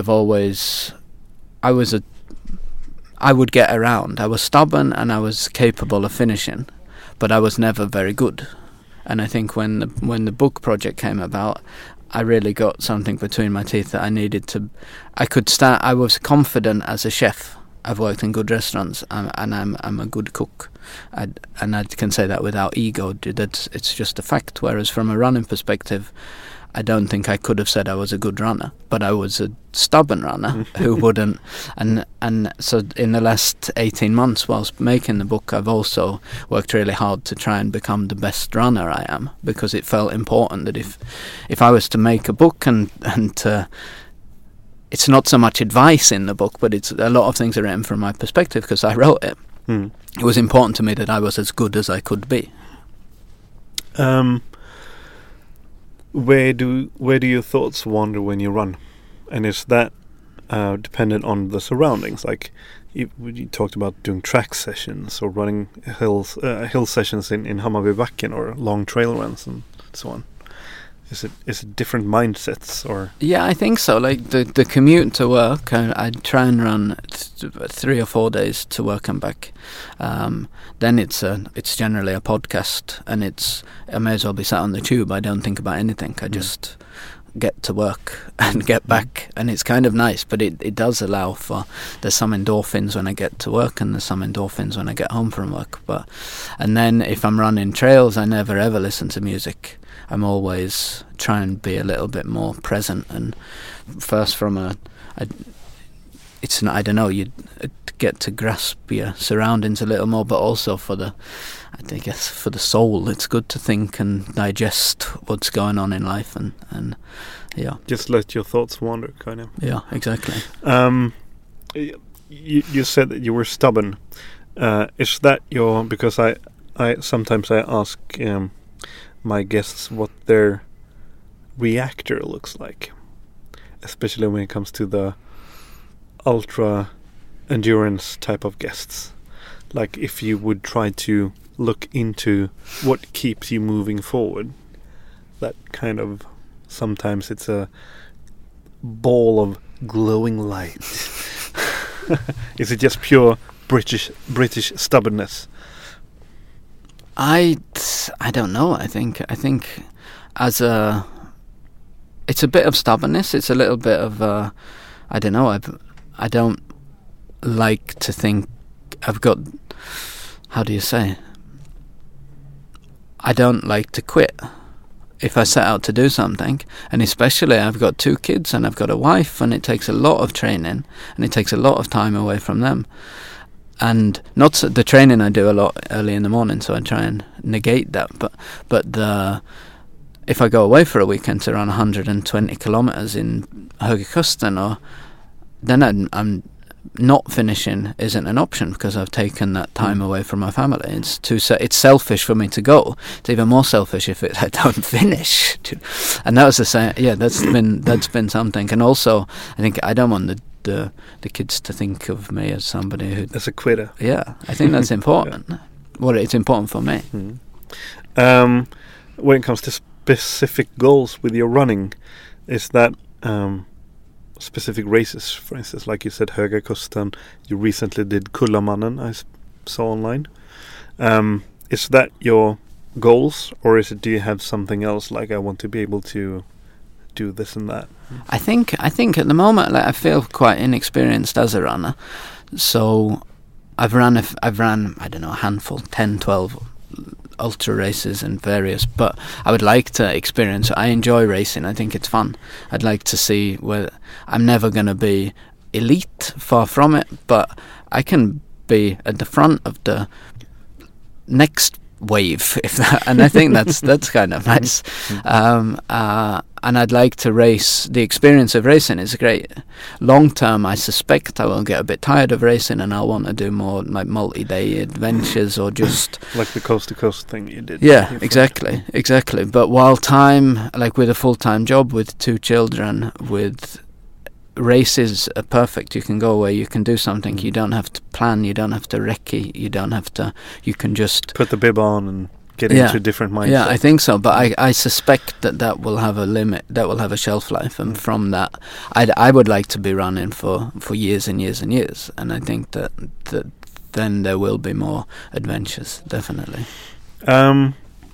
get around. I was stubborn and I was capable of finishing, but I was never very good. And I think when the book project came about, I really got something between my teeth that I needed to. I was confident as a chef. I've worked in good restaurants, and I'm a good cook, and I can say that without ego. It's just a fact. Whereas from a running perspective, I don't think I could have said I was a good runner, but I was a stubborn runner who wouldn't. And so in the last 18 months, whilst making the book, I've also worked really hard to try and become the best runner I am, because it felt important that if I was to make a book and it's not so much advice in the book, but it's a lot of things are written from my perspective because I wrote it. It was important to me that I was as good as I could be. Where do your thoughts wander when you run? And is that dependent on the surroundings? Like you talked about doing track sessions or running hill sessions in Hammarby Backen or long trail runs and so on. Is it different mindsets or? Yeah, I think so. Like the commute to work, I try and run 3 or 4 days to work and back. Then it's generally a podcast, and I may as well be sat on the tube. I don't think about anything. I just get to work and get back, and it's kind of nice, but it does allow for, there's some endorphins when I get to work and there's some endorphins when I get home from work. And then if I'm running trails, I never ever listen to music. I'm always try and be a little bit more present, and first from I don't know, you get to grasp your surroundings a little more, but also for the soul, it's good to think and digest what's going on in life, and yeah. Just let your thoughts wander, kind of. Yeah, exactly. You said that you were stubborn. Is that because I sometimes I ask my guests what their reactor looks like, especially when it comes to the ultra endurance type of guests. Like if you would try to look into what keeps you moving forward, that kind of, sometimes it's a ball of glowing light. Is it just pure British stubbornness? I don't know. I think it's a bit of stubbornness. It's a little bit of I don't know. I don't like to think I've got, how do you say? I don't like to quit if I set out to do something, and especially I've got 2 kids and I've got a wife, and it takes a lot of training and it takes a lot of time away from them. And not the training I do a lot early in the morning, so I try and negate that. But if I go away for a weekend to run 120 kilometers in Höga, then I'm not finishing isn't an option, because I've taken that time away from my family. It's selfish for me to go. It's even more selfish if I don't finish. And that was the same. Yeah, that's been something. And also, I think I don't want the kids to think of me as somebody who, as a quitter. Yeah, I think that's important. Yeah. Well, it's important for me. When it comes to specific goals with your running, is that specific races, for instance, like you said, Höga Kusten, you recently did Kullamannen, I saw online. Is that your goals, or do you have something else, like I want to be able to do this and that? I think at the moment, like, I feel quite inexperienced as a runner, so I've run I don't know, a handful, 10, 12 ultra races and various, but I would like to experience. I enjoy racing. I think it's fun. I'd like to see where I'm never going to be elite, far from it, but I can be at the front of the next wave, and I think that's kind of nice. And I'd like to race. The experience of racing is great. Long term, I suspect I will get a bit tired of racing, and I'll want to do more like multi-day adventures, or just like the coast to coast thing you did. Yeah, exactly. But while time, like with a full-time job, with 2 children, with races are perfect. You can go away, you can do something. You don't have to plan, you don't have to recce, you can just put the bib on and get into a different mindset. Yeah, I think so, but I suspect that will have a limit, that will have a shelf life, and from that I would like to be running for years and years and years, and I think that then there will be more adventures, definitely. I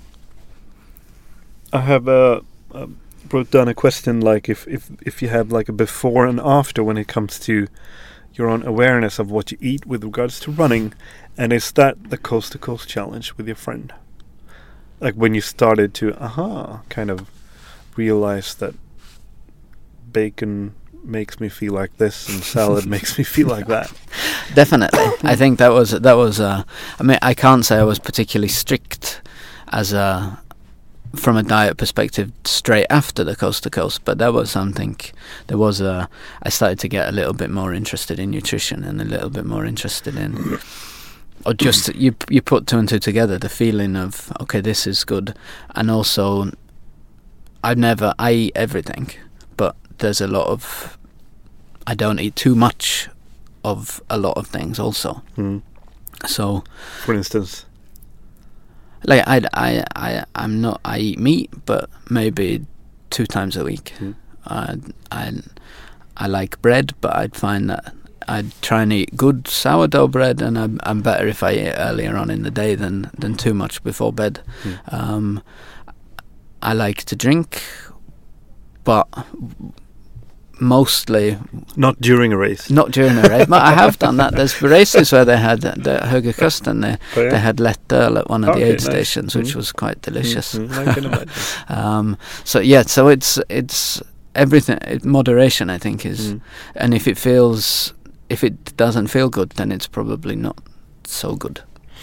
have wrote down a question, like if you have like a before and after when it comes to your own awareness of what you eat with regards to running, and is that the coast to coast challenge with your friend? Like when you started to kind of realize that bacon makes me feel like this and salad makes me feel like that. Definitely. I think that was I mean, I can't say I was particularly strict from a diet perspective straight after the coast to coast, but that was something. I started to get a little bit more interested in nutrition, and a little bit more interested in, or just you put 2 and 2 together, the feeling of, okay, this is good. And also I eat everything, but there's a lot of, I don't eat too much of a lot of things also. So for instance, like I eat meat, but maybe 2 times a week. I like bread, but I'd find that I'd try and eat good sourdough bread, and I'm better if I eat earlier on in the day than too much before bed. I like to drink but mostly Not during a race. not during a race. But I have done that. There's races where they had the Höga Kusten. They had lättöl at one of the aid stations, which was quite delicious. I can imagine. So it's everything. Moderation, I think, is, and if it doesn't feel good, then it's probably not so good.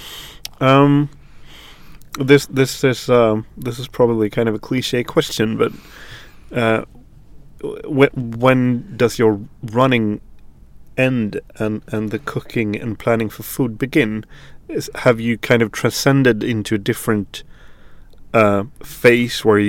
This is probably kind of a cliche question, but when does your running end and the cooking and planning for food begin? Have you kind of transcended into a different phase where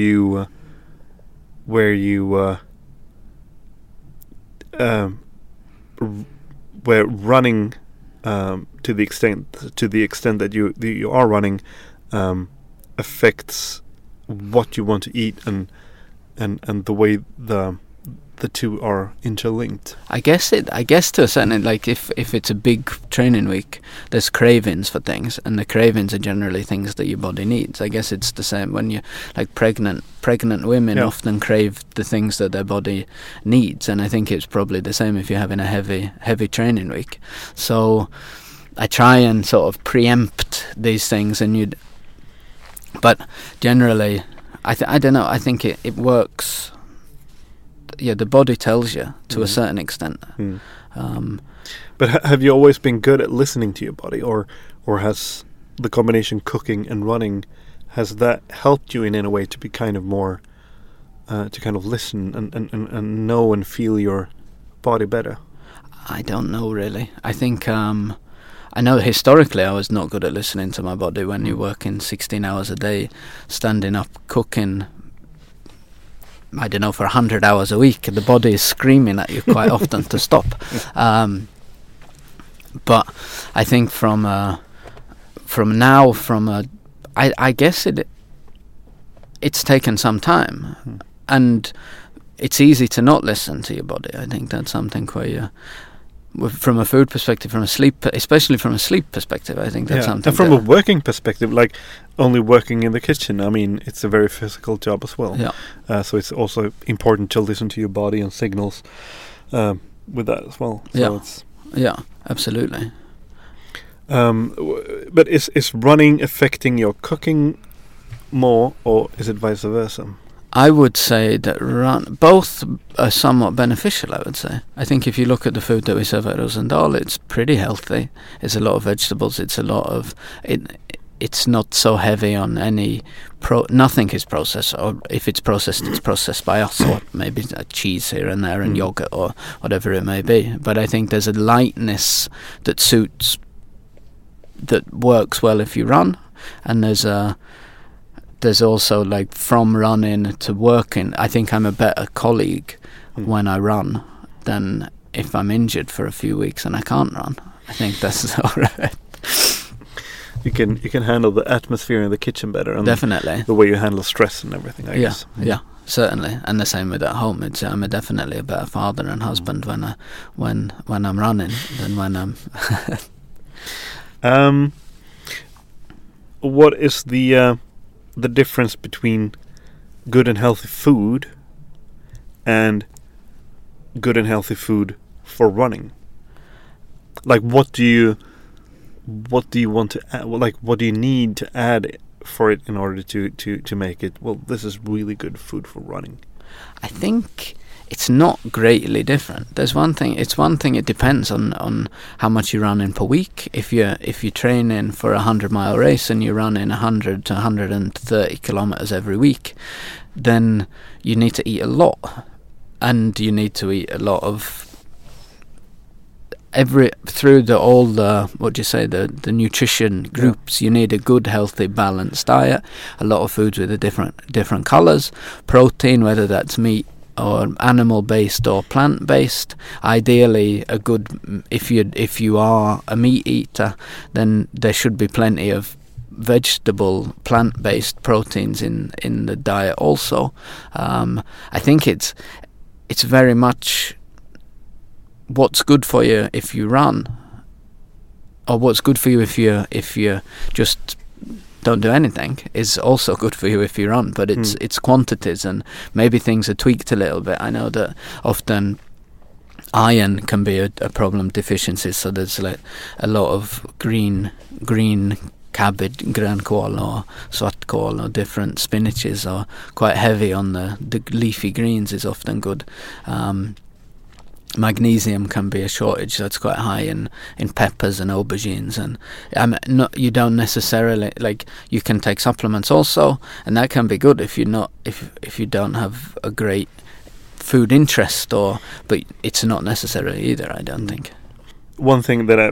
running to the extent that you are running affects what you want to eat and the way the two are interlinked? I guess to a certain, like if it's a big training week, there's cravings for things, and the cravings are generally things that your body needs. I guess it's the same when you, like, pregnant women often crave the things that their body needs, and I think it's probably the same if you're having a heavy training week. So I try and sort of preempt these things, but generally I don't know, I think it works. Yeah, the body tells you to a certain extent. But have you always been good at listening to your body, or has the combination cooking and running, has that helped you in any way to be kind of more to kind of listen and know and feel your body better? I don't know really. I think I know historically I was not good at listening to my body. When you're working 16 hours a day, standing up, cooking, I don't know, for 100 hours a week, the body is screaming at you quite often to stop. But I think I guess it's taken some time, and it's easy to not listen to your body. I think that's something where from a food perspective, especially from a sleep perspective, I think that's something. And from a working perspective, like only working in the kitchen, I mean, it's a very physical job as well. Yeah. So it's also important to listen to your body and signals with that as well. So yeah, absolutely. But is running affecting your cooking more, or is it vice versa? I would say that both are somewhat beneficial, I would say. I think if you look at the food that we serve at Rosendal, it's pretty healthy. It's a lot of vegetables. It's a lot of... It's not so heavy on any... nothing is processed, or if it's processed by us, or maybe a cheese here and there and yogurt or whatever it may be. But I think there's a lightness that works well if you run, and there's also, like, from running to working, I think I'm a better colleague when I run than if I'm injured for a few weeks and I can't run. I think that's all right. You can handle the atmosphere in the kitchen better, and definitely the way you handle stress and everything, I guess. Yeah, certainly. And the same with at home. I'm definitely a better father and husband when I'm running than when I'm... What is the difference between good and healthy food and good and healthy food for running? Like, what do you want to add? Like, what do you need to add for it in order to make it, well, this is really good food for running? I think it's not greatly different. It's one thing. It depends on how much you run in per week. If you train in for 100-mile race and you run in 100 to 130 kilometers every week, then you need to eat a lot, and you need to eat a lot of the nutrition groups. You need a good, healthy, balanced diet. A lot of foods with the different colors, protein, whether that's meat or animal-based or plant-based. Ideally, if you are a meat eater, then there should be plenty of vegetable, plant-based proteins in the diet also. I think it's very much what's good for you if you run, or what's good for you if you just don't do anything is also good for you if you run, but it's quantities, and maybe things are tweaked a little bit. I know that often iron can be a problem, deficiencies, so there's like a lot of green cabbage, grönkål or svartkål or different spinaches are quite heavy on the leafy greens is often good. Magnesium can be a shortage, so it's quite high in peppers and aubergines, and you don't necessarily, like, you can take supplements also, and that can be good if you don't have a great food interest, but it's not necessary either, I don't think. One thing that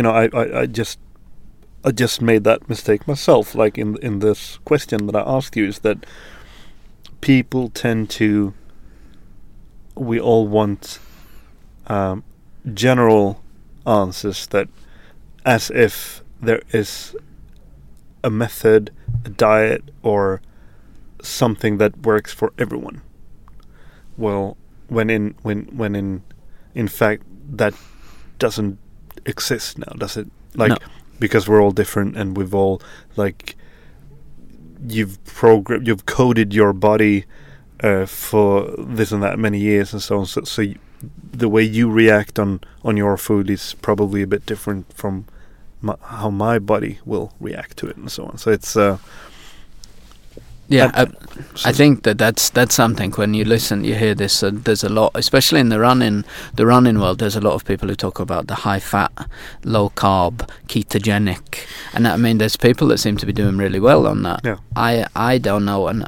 I just made that mistake myself, like in this question that I asked you, is that people tend to, we all want general answers, that as if there is a method, a diet, or something that works for everyone. Well, when in fact that doesn't exist now, does it? Like, no. Because we're all different, and we've all, like, you've coded your body for this and that many years and so on. So the way you react on your food is probably a bit different from how my body will react to it and so on. So it's I think that's something. When you listen, you hear this. There's a lot, especially in the running world. There's a lot of people who talk about the high fat, low carb, ketogenic, and I mean, there's people that seem to be doing really well on that. Yeah. I don't know, and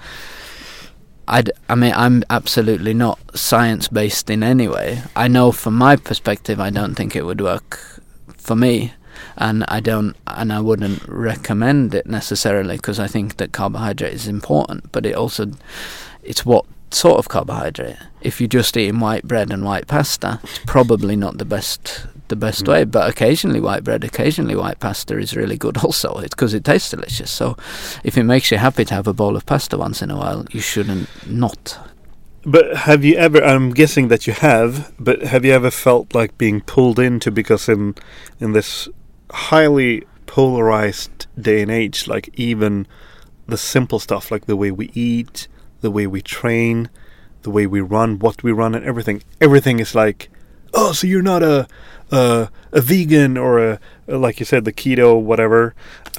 I mean, I'm absolutely not science based in any way. I know from my perspective, I don't think it would work for me. And I wouldn't recommend it necessarily, because I think that carbohydrate is important, but it's what sort of carbohydrate. If you're just eating white bread and white pasta, it's probably not the best way, but occasionally white bread, occasionally white pasta is really good also. It's because it tastes delicious. So if it makes you happy to have a bowl of pasta once in a while, you shouldn't not. But have you ever, I'm guessing that you have, but have you ever felt like being pulled into, because in this highly polarized day and age, like even the simple stuff, like the way we eat, the way we train, the way we run, what we run, and everything is like, oh, so you're not a vegan or a, like you said, the keto, whatever.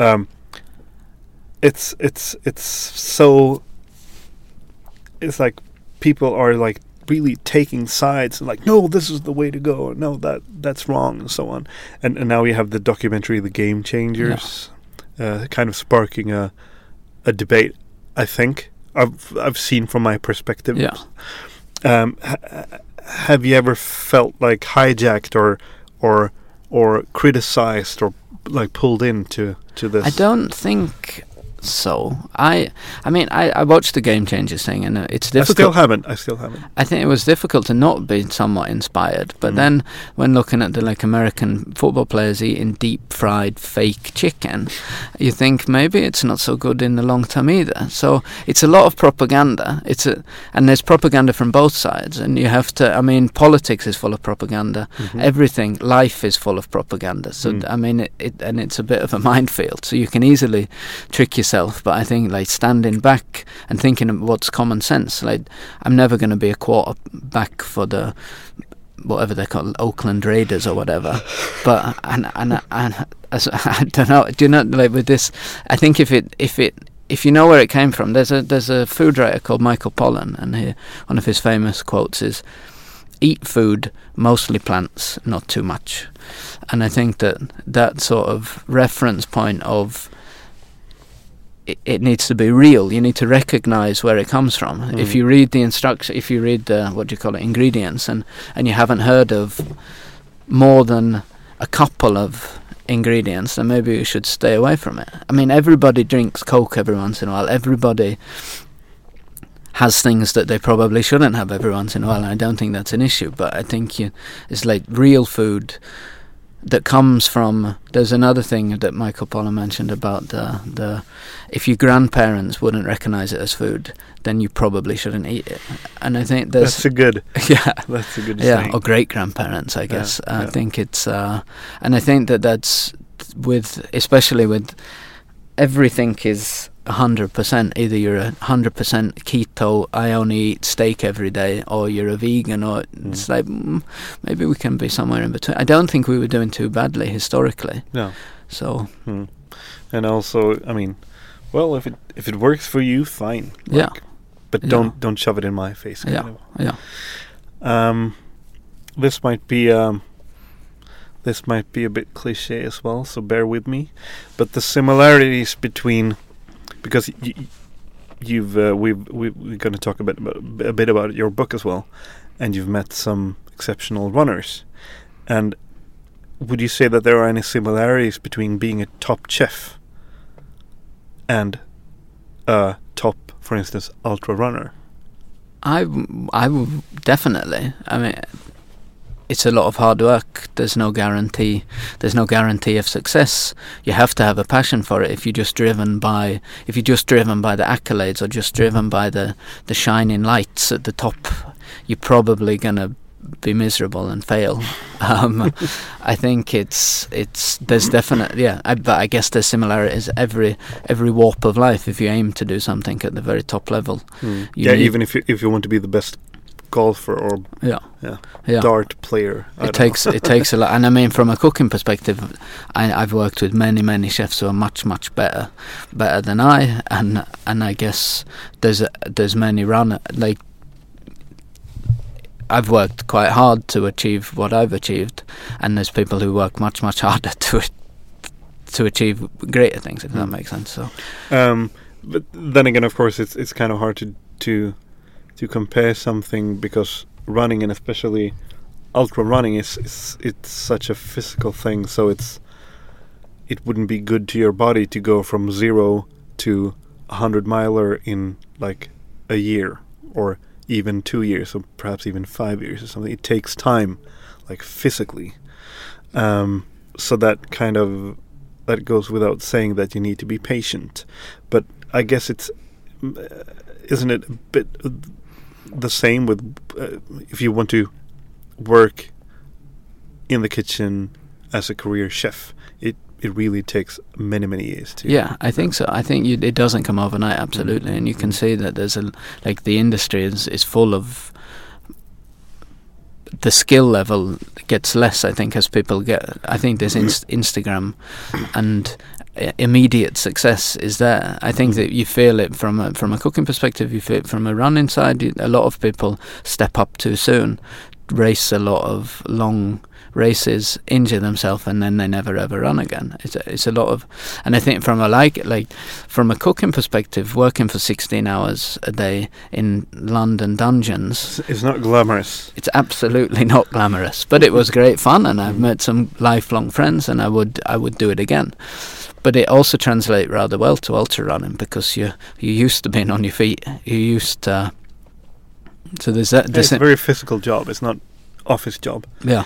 It's like people are like really taking sides and like, no, this is the way to go, or no, that's wrong, and so on. And now you have the documentary The Game Changers, kind of sparking a debate. I think I've seen from my perspective. Yeah. Have you ever felt like hijacked or criticized or like pulled into this? I don't think so. I mean, I watched the Game Changers thing, and it's difficult. I still haven't. I think it was difficult to not be somewhat inspired. But then, when looking at the American football players eating deep fried fake chicken, you think maybe it's not so good in the long term either. So it's a lot of propaganda. And there's propaganda from both sides, and you have to. I mean, politics is full of propaganda. Everything, life is full of propaganda. So I mean, it's a bit of a minefield. So you can easily trick yourself. But I think, like, standing back and thinking of what's common sense, like, I'm never going to be a quarterback for the whatever they call Oakland Raiders or whatever. But and I don't know. Do you know, like, with this? I think if you know where it came from, there's a food writer called Michael Pollan, and one of his famous quotes is, "Eat food, mostly plants, not too much." And I think that sort of reference point of it needs to be real. You need to recognize where it comes from. If you read the instruction, if you read the ingredients, and you haven't heard of more than a couple of ingredients, then maybe you should stay away from it. I mean, everybody drinks Coke every once in a while. Everybody has things that they probably shouldn't have every once in a while, and I don't think that's an issue. But I think it's like real food that comes from. There's another thing that Michael Pollan mentioned about the if your grandparents wouldn't recognize it as food, then you probably shouldn't eat it. And I think that's a good that's a good saying. Or great grandparents, I guess. I think it's and I think that's especially with everything is 100%. Either you're 100% keto, I only eat steak every day, or you're a vegan, or it's like maybe we can be somewhere in between. I don't think we were doing too badly historically. No. So. And also, I mean, well, if it works for you, fine. But don't shove it in my face. This might be a bit cliche as well, so bear with me. But the similarities between, because we're going to talk a bit about your book as well, and you've met some exceptional runners. And would you say that there are any similarities between being a top chef and a top, for instance, ultra runner? I would definitely. I mean, it's a lot of hard work. There's no guarantee. There's no guarantee of success. You have to have a passion for it. If you're just driven by the accolades, or just driven by the shining lights at the top, you're probably gonna be miserable and fail. I think there's definitely but I guess there's similarities every warp of life. If you aim to do something at the very top level, even if you want to be the best golfer or dart player, it takes a lot. And I mean, from a cooking perspective, I've worked with many chefs who are much better than I, and I guess there's many runners. Like, I've worked quite hard to achieve what I've achieved, and there's people who work much harder to achieve greater things, if that makes sense. So, but then again, of course, it's kind of hard to compare something, because running, and especially ultra running, it's such a physical thing. So it wouldn't be good to your body to go from 0 to 100 miler in like a year, or even 2 years, or perhaps even 5 years or something. It takes time, like physically. So that goes without saying, that you need to be patient. But I guess isn't it a bit the same with if you want to work in the kitchen as a career chef? It really takes many years to. Yeah, I think so. I think it doesn't come overnight, absolutely. And you can see that there's the industry is full of, the skill level gets less, I think, as people get. I think there's Instagram, and immediate success is there. I think that you feel it from a cooking perspective. You feel it from a running side. A lot of people step up too soon, race a lot of long races, injure themselves, and then they never ever run again. It's a lot of, and I think from from a cooking perspective, working for 16 hours a day in London dungeons, it's not glamorous. It's absolutely not glamorous, but it was great fun, and I've met some lifelong friends, and I would do it again. But it also translates rather well to ultra running, because you're used to being on your feet. You're used to. So there's that. It's a very physical job. It's not office job. Yeah.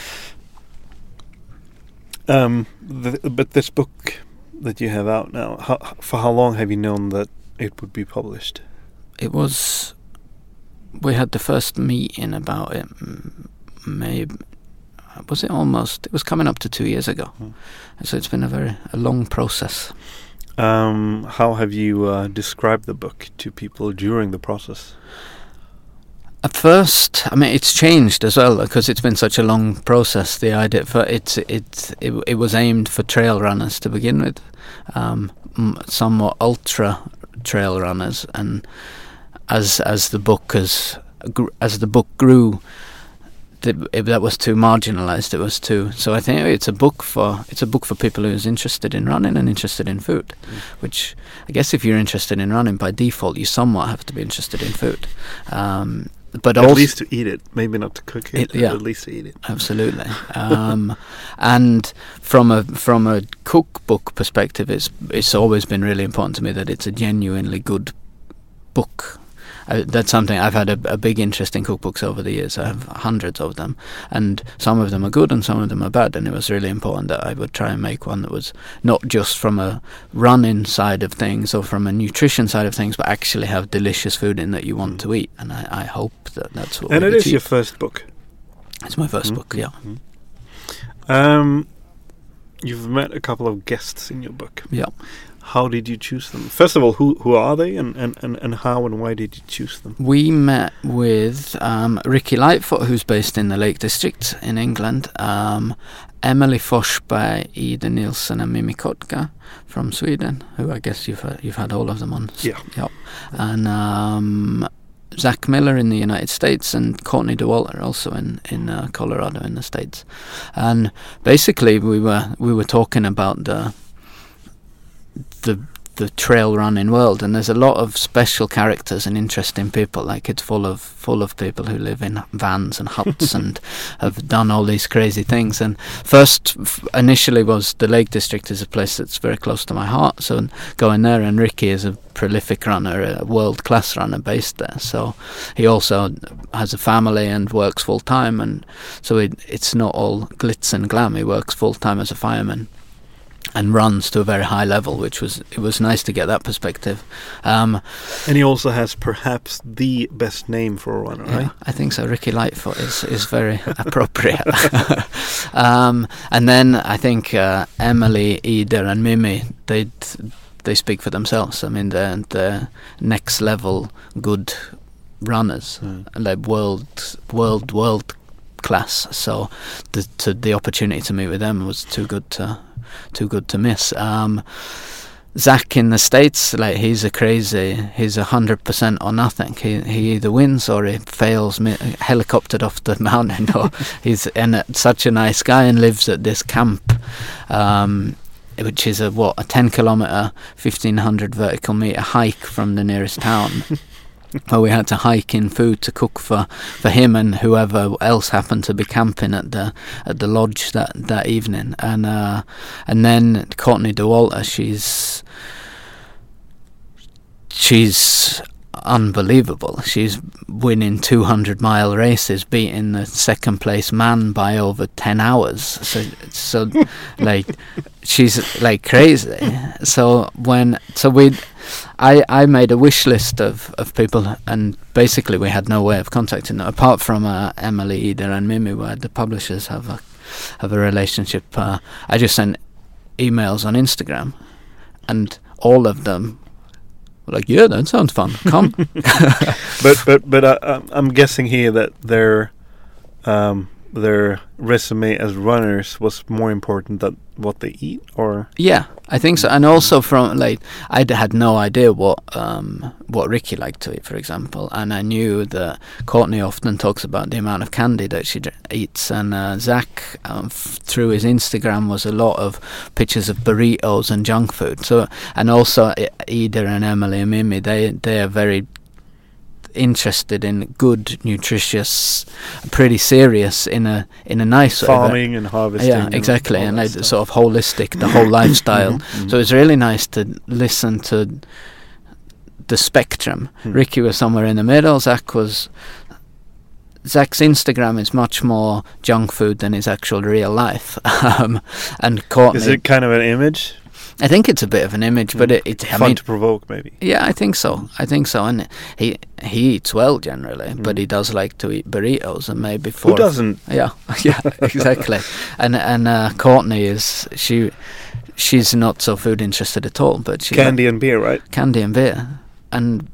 But this book that you have out now, for how long have you known that it would be published? We had the first meeting about it, maybe, it was coming up to 2 years ago. So it's been a long process. How have you described the book to people during the process? At first, I mean, it's changed as well, because it's been such a long process. The idea for it was aimed for trail runners to begin with, somewhat ultra trail runners, and as the book grew, that was too marginalized. It was too. So I think it's a book for people who's interested in running and interested in food, which I guess if you're interested in running, by default you somewhat have to be interested in food. But at least to eat it, maybe not to cook it, but at least to eat it. Absolutely. And from a cookbook perspective, it's always been really important to me that it's a genuinely good book. That's something I've had a big interest in cookbooks over the years. I have hundreds of them, and some of them are good and some of them are bad, and it was really important that I would try and make one that was not just from a running side of things or from a nutrition side of things, but actually have delicious food in that you want to eat. And I hope that's what. And it is your first book. It's my first book, yeah. You've met a couple of guests in your book. Yeah. how did you choose them? First of all, who are they, and how and why did you choose them? We met with Ricky Lightfoot, who's based in the Lake District in England, Emily Forsberg, Ida Nilsson, and Mimi Kotka from Sweden, who I guess you've had all of them on. Yeah. Yep. And Zach Miller in the United States, and Courtney DeWalter also in Colorado in the States. And basically we were talking about the trail running world, and there's a lot of special characters and interesting people. Like, it's full of people who live in vans and huts and have done all these crazy things. And initially was the Lake District is a place that's very close to my heart, so going there. And Ricky is a prolific runner, a world-class runner based there, so he also has a family and works full-time, and so it's not all glitz and glam. He works full-time as a fireman and runs to a very high level, it was nice to get that perspective. And he also has perhaps the best name for a runner, right? I think so. Ricky Lightfoot is very appropriate. And then I think Emily, Ida, and Mimi, they speak for themselves. I mean, they're next level good runners, like world class. So the opportunity to meet with them was too good to miss. Zach in the States, like, he's 100% or nothing. He either wins or he fails, helicoptered off the mountain, or he's such a nice guy and lives at this camp, which is a 10 kilometer, 1,500 vertical meter hike from the nearest town. Where we had to hike in food to cook for him and whoever else happened to be camping at the lodge that evening. And then Courtney DeWalter, she's unbelievable. She's winning 200-mile races, beating the second place man by over 10 hours. So like, she's like crazy. I made a wish list of people, and basically we had no way of contacting them apart from Emily, Ida, and Mimi, where the publishers have a relationship. I just sent emails on Instagram, and all of them were like, "Yeah, that sounds fun. Come." but I'm guessing here that their resume as runners was more important than what they eat, or? Yeah, I think so. And also from, like, I had no idea what Ricky liked to eat, for example, and I knew that Courtney often talks about the amount of candy that she eats, and Zach through his Instagram was a lot of pictures of burritos and junk food. So, and also Ida and Emily and Mimi, they are very interested in good, nutritious, pretty serious in a nice way. Farming and harvesting. Yeah, exactly, and like sort of holistic, the whole lifestyle. Mm-hmm. So it's really nice to listen to the spectrum. Ricky was somewhere in the middle. Zach's Instagram is much more junk food than his actual real life. And Courtney, is it kind of an image? I think it's a bit of an image, but it's fun to provoke, maybe. Yeah, I think so, and he eats well generally, but he does like to eat burritos, and maybe who doesn't? Yeah, exactly. And Courtney she's not so food interested at all, but she candy and beer, right? Candy and beer, and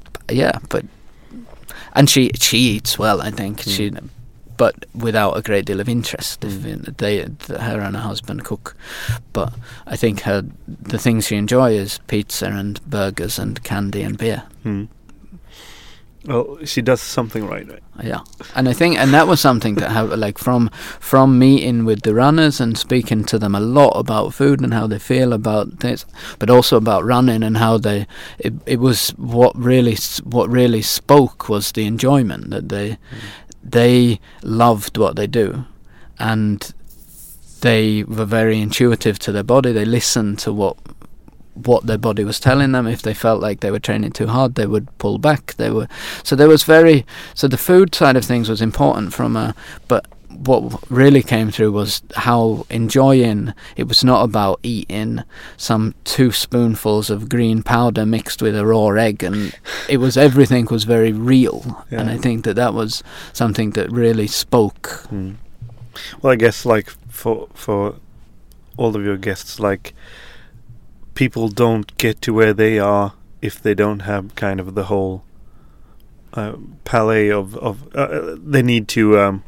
she eats well, I think. But without a great deal of interest. Her and her husband cook, but I think the things she enjoys is pizza and burgers and candy and beer. Well, she does something right. Yeah, and I think, and that was something that like from meeting with the runners and speaking to them a lot about food and how they feel about this, but also about running and how it was what really spoke was the enjoyment that they loved what they do, and they were very intuitive to their body. They listened to what their body was telling them. If they felt like they were training too hard, they would pull back. So the food side of things was important but what really came through was how enjoying it was. Not about eating some 2 spoonfuls of green powder mixed with a raw egg, and everything was very real. And I think that was something that really spoke. Well, I guess like for all of your guests, like people don't get to where they are if they don't have kind of the whole palette of they need to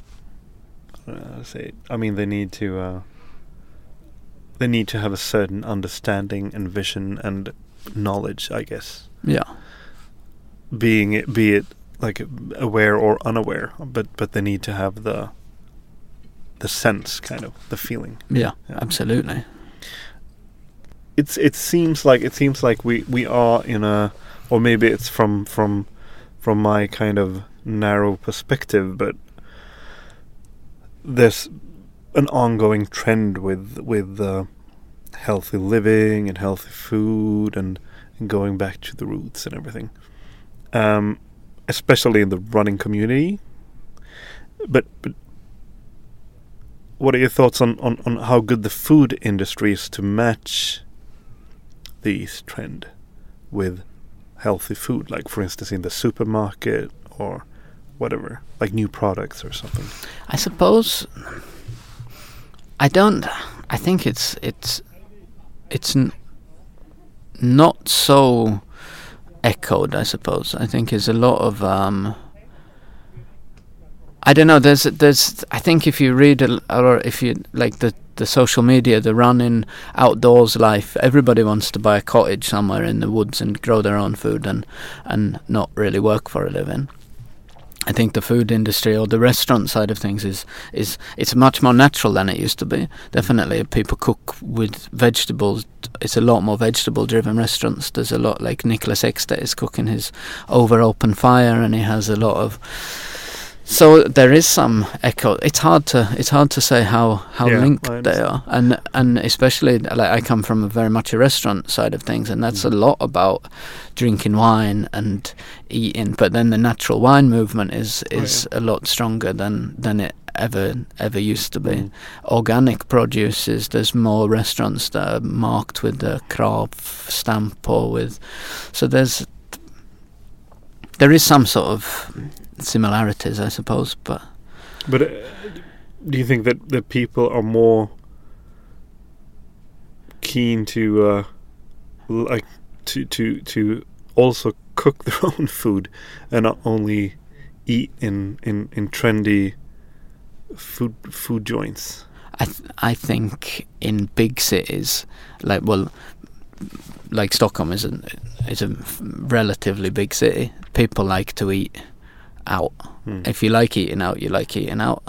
they need to have a certain understanding and vision and knowledge, I guess. Yeah. Be it like aware or unaware, but they need to have the sense, kind of the feeling. Yeah, absolutely. It seems like we are in a, or maybe it's from my kind of narrow perspective, but there's an ongoing trend with healthy living and healthy food and going back to the roots and everything, especially in the running community. But what are your thoughts on how good the food industry is to match these trend with healthy food, like for instance in the supermarket or whatever, like new products or something? I suppose I think it's not so echoed, I suppose. I think there's a lot of I don't know, there's I think if you read or if you like the social media, the running outdoors life, everybody wants to buy a cottage somewhere in the woods and grow their own food and not really work for a living. I think the food industry or the restaurant side of things is it's much more natural than it used to be. Definitely, people cook with vegetables. It's a lot more vegetable-driven restaurants. There's a lot, like Nicholas Ekstedt is cooking his over open fire, and he has a lot of. So there is some echo. It's hard to say how linked they are, and especially like I come from a very much a restaurant side of things, and that's a lot about drinking wine and eating. But then the natural wine movement is a lot stronger than it ever used to be. Organic produce there's more restaurants that are marked with the Krav stamp or with. So there is some sort of similarities, I suppose, but do you think that the people are more keen to like to also cook their own food and not only eat in trendy food joints? I think in big cities like Stockholm is a relatively big city. People like to eat out. If you like eating out, you like eating out.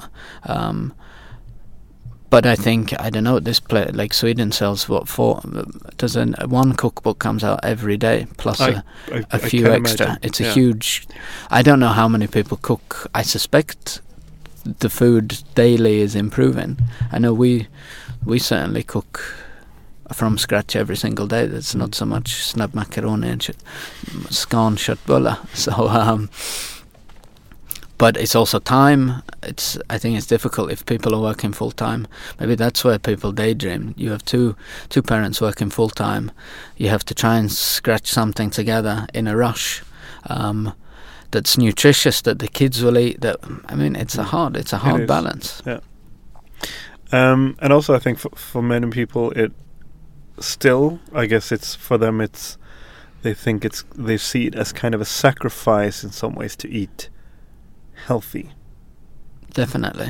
But I think, I don't know, this like Sweden sells does one cookbook comes out every day plus a few extra. Imagine. It's a huge. I don't know how many people cook. I suspect the food daily is improving. I know we certainly cook from scratch every single day. That's not so much snabb macaroni and scan köttbullar. So but it's also time. I think it's difficult if people are working full time. Maybe that's where people daydream. You have two parents working full time. You have to try and scratch something together in a rush that's nutritious, that the kids will eat. It's a hard balance. Yeah. And also I think for many people it still, I guess it's for them they see it as kind of a sacrifice in some ways to eat healthy. Definitely.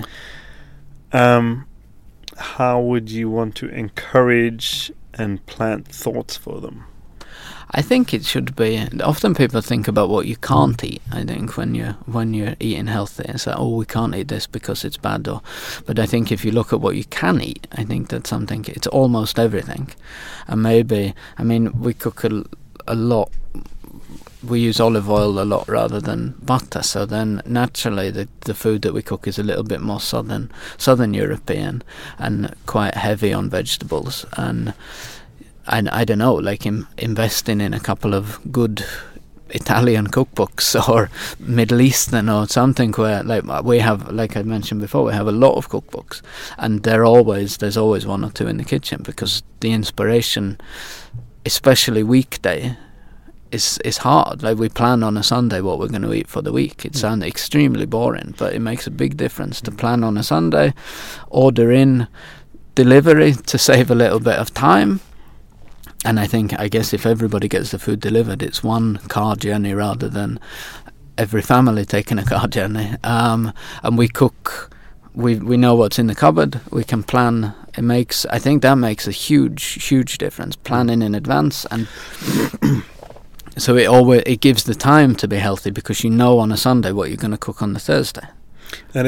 How would you want to encourage and plant thoughts for them? I think it should be. Often people think about what you can't eat. I think when you're eating healthy, it's like, we can't eat this because it's bad. But I think if you look at what you can eat, I think that's something. It's almost everything. And maybe, we cook a lot. We use olive oil a lot rather than butter. So then naturally, the food that we cook is a little bit more southern European and quite heavy on vegetables. And I don't know, like investing in a couple of good Italian cookbooks or Middle Eastern or something where we have, like I mentioned before, we have a lot of cookbooks, and there's always one or two in the kitchen because the inspiration, especially weekday, is hard. Like we plan on a Sunday what we're going to eat for the week. It sounds extremely boring, but it makes a big difference to plan on a Sunday, order in delivery to save a little bit of time. And I guess if everybody gets the food delivered, it's one car journey rather than every family taking a car journey. And we cook. We know what's in the cupboard. We can plan. I think that makes a huge difference. Planning in advance, and so it gives the time to be healthy, because you know on a Sunday what you're going to cook on the Thursday. And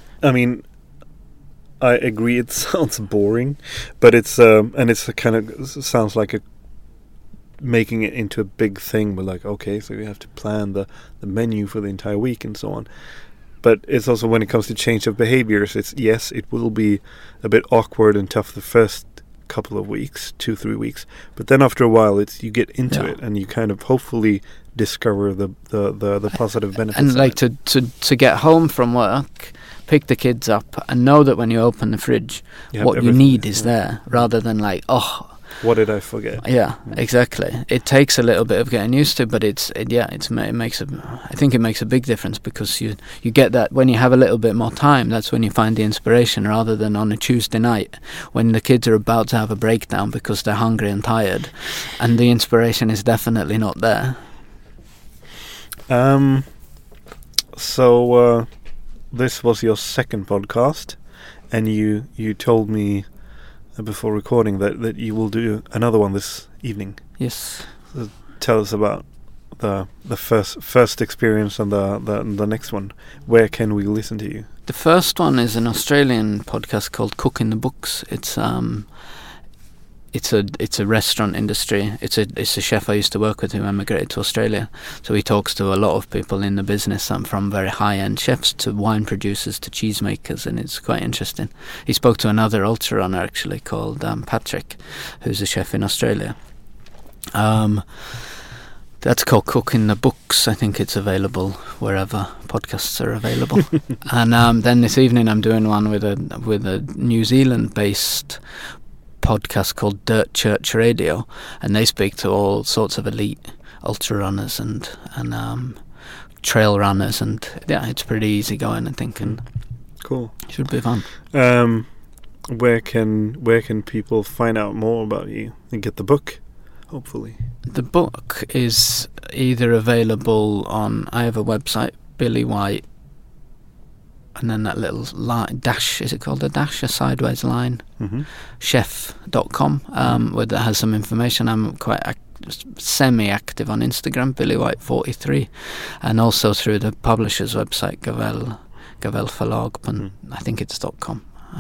I agree. It sounds boring, but it's sounds like making it into a big thing. But like, okay, so you have to plan the menu for the entire week and so on. But it's also, when it comes to change of behaviors, it will be a bit awkward and tough the first couple of weeks, 2-3 weeks. But then after a while, you get into it, and you kind of hopefully discover the positive benefits. And like to get home from work, pick the kids up, and know that when you open the fridge, what you need is there, rather than like, oh, what did I forget? Yeah, exactly. It takes a little bit of getting used to, but it makes a big difference, because you get that when you have a little bit more time. That's when you find the inspiration, rather than on a Tuesday night when the kids are about to have a breakdown because they're hungry and tired, and the inspiration is definitely not there. So this was your second podcast, and you told me before recording that you will do another one this evening. Yes. So tell us about the first experience and the next one. Where can we listen to you? The first one is an Australian podcast called Cooking the Books. It's a restaurant industry. It's a chef I used to work with who emigrated to Australia. So he talks to a lot of people in the business, from very high-end chefs to wine producers to cheesemakers, and it's quite interesting. He spoke to another ultra runner actually called Patrick, who's a chef in Australia. That's called Cooking the Books. I think it's available wherever podcasts are available. And then this evening I'm doing one with a New Zealand-based podcast called Dirt Church Radio, and they speak to all sorts of elite ultra runners and trail runners, and it's pretty easy going, I think, and cool. Should be fun. Where can people find out more about you and get the book? Hopefully, the book is either available on. I have a website, Billy White, and then that little dash, is it called a dash, a sideways line, chef.com, where that has some information. I'm quite semi-active on Instagram, Billy White 43, and also through the publisher's website, Gavel Förlag, and I think it's .com.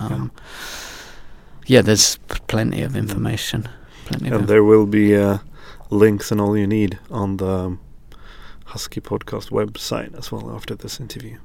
There's plenty of information. There will be links and all you need on the Husky Podcast website as well after this interview.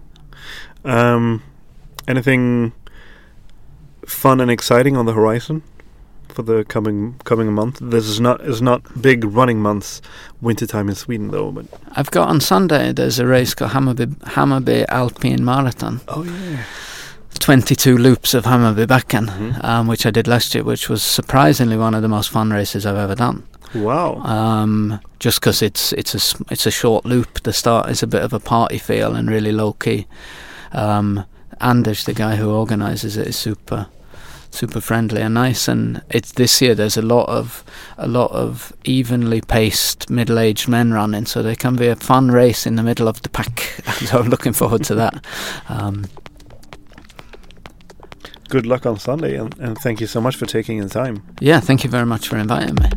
Anything fun and exciting on the horizon for the coming month? This is not big running months, wintertime in Sweden though. But I've got on Sunday there's a race called Hammarby Alpine Marathon. Oh yeah. 22 loops of Hammarbybacken, which I did last year, which was surprisingly one of the most fun races I've ever done. Wow. Just because it's a short loop. The start is a bit of a party feel and really low key. Anders, the guy who organises it, is super friendly and nice. And it's this year there's a lot of evenly paced middle-aged men running, so there can be a fun race in the middle of the pack. So I'm looking forward to that. Good luck on Sunday, and thank you so much for taking the time. Yeah, thank you very much for inviting me.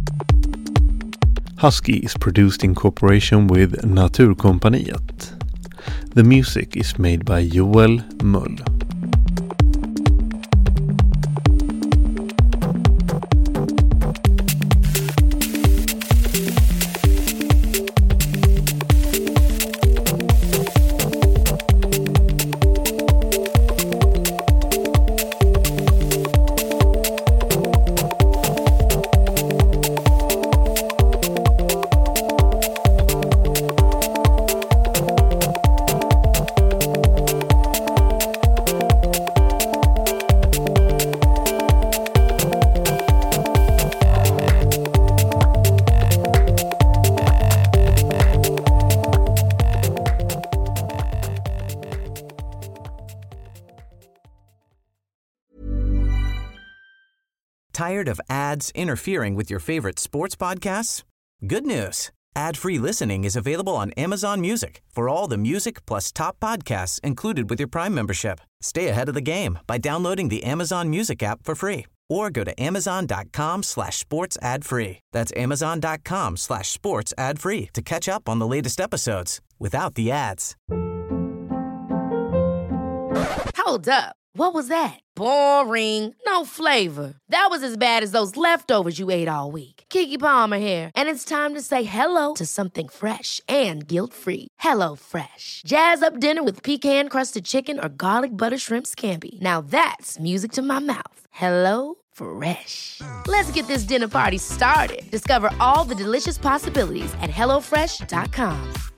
Husky is produced in cooperation with Naturkompaniet. The music is made by Joel Möll. Tired of ads interfering with your favorite sports podcasts? Good news. Ad-free listening is available on Amazon Music for all the music plus top podcasts included with your Prime membership. Stay ahead of the game by downloading the Amazon Music app for free or go to amazon.com/sports ad free. That's amazon.com/sports ad free to catch up on the latest episodes without the ads. Hold up. What was that? Boring. No flavor. That was as bad as those leftovers you ate all week. Keke Palmer here, and it's time to say hello to something fresh and guilt-free. Hello Fresh. Jazz up dinner with pecan-crusted chicken or garlic butter shrimp scampi. Now that's music to my mouth. Hello Fresh. Let's get this dinner party started. Discover all the delicious possibilities at HelloFresh.com.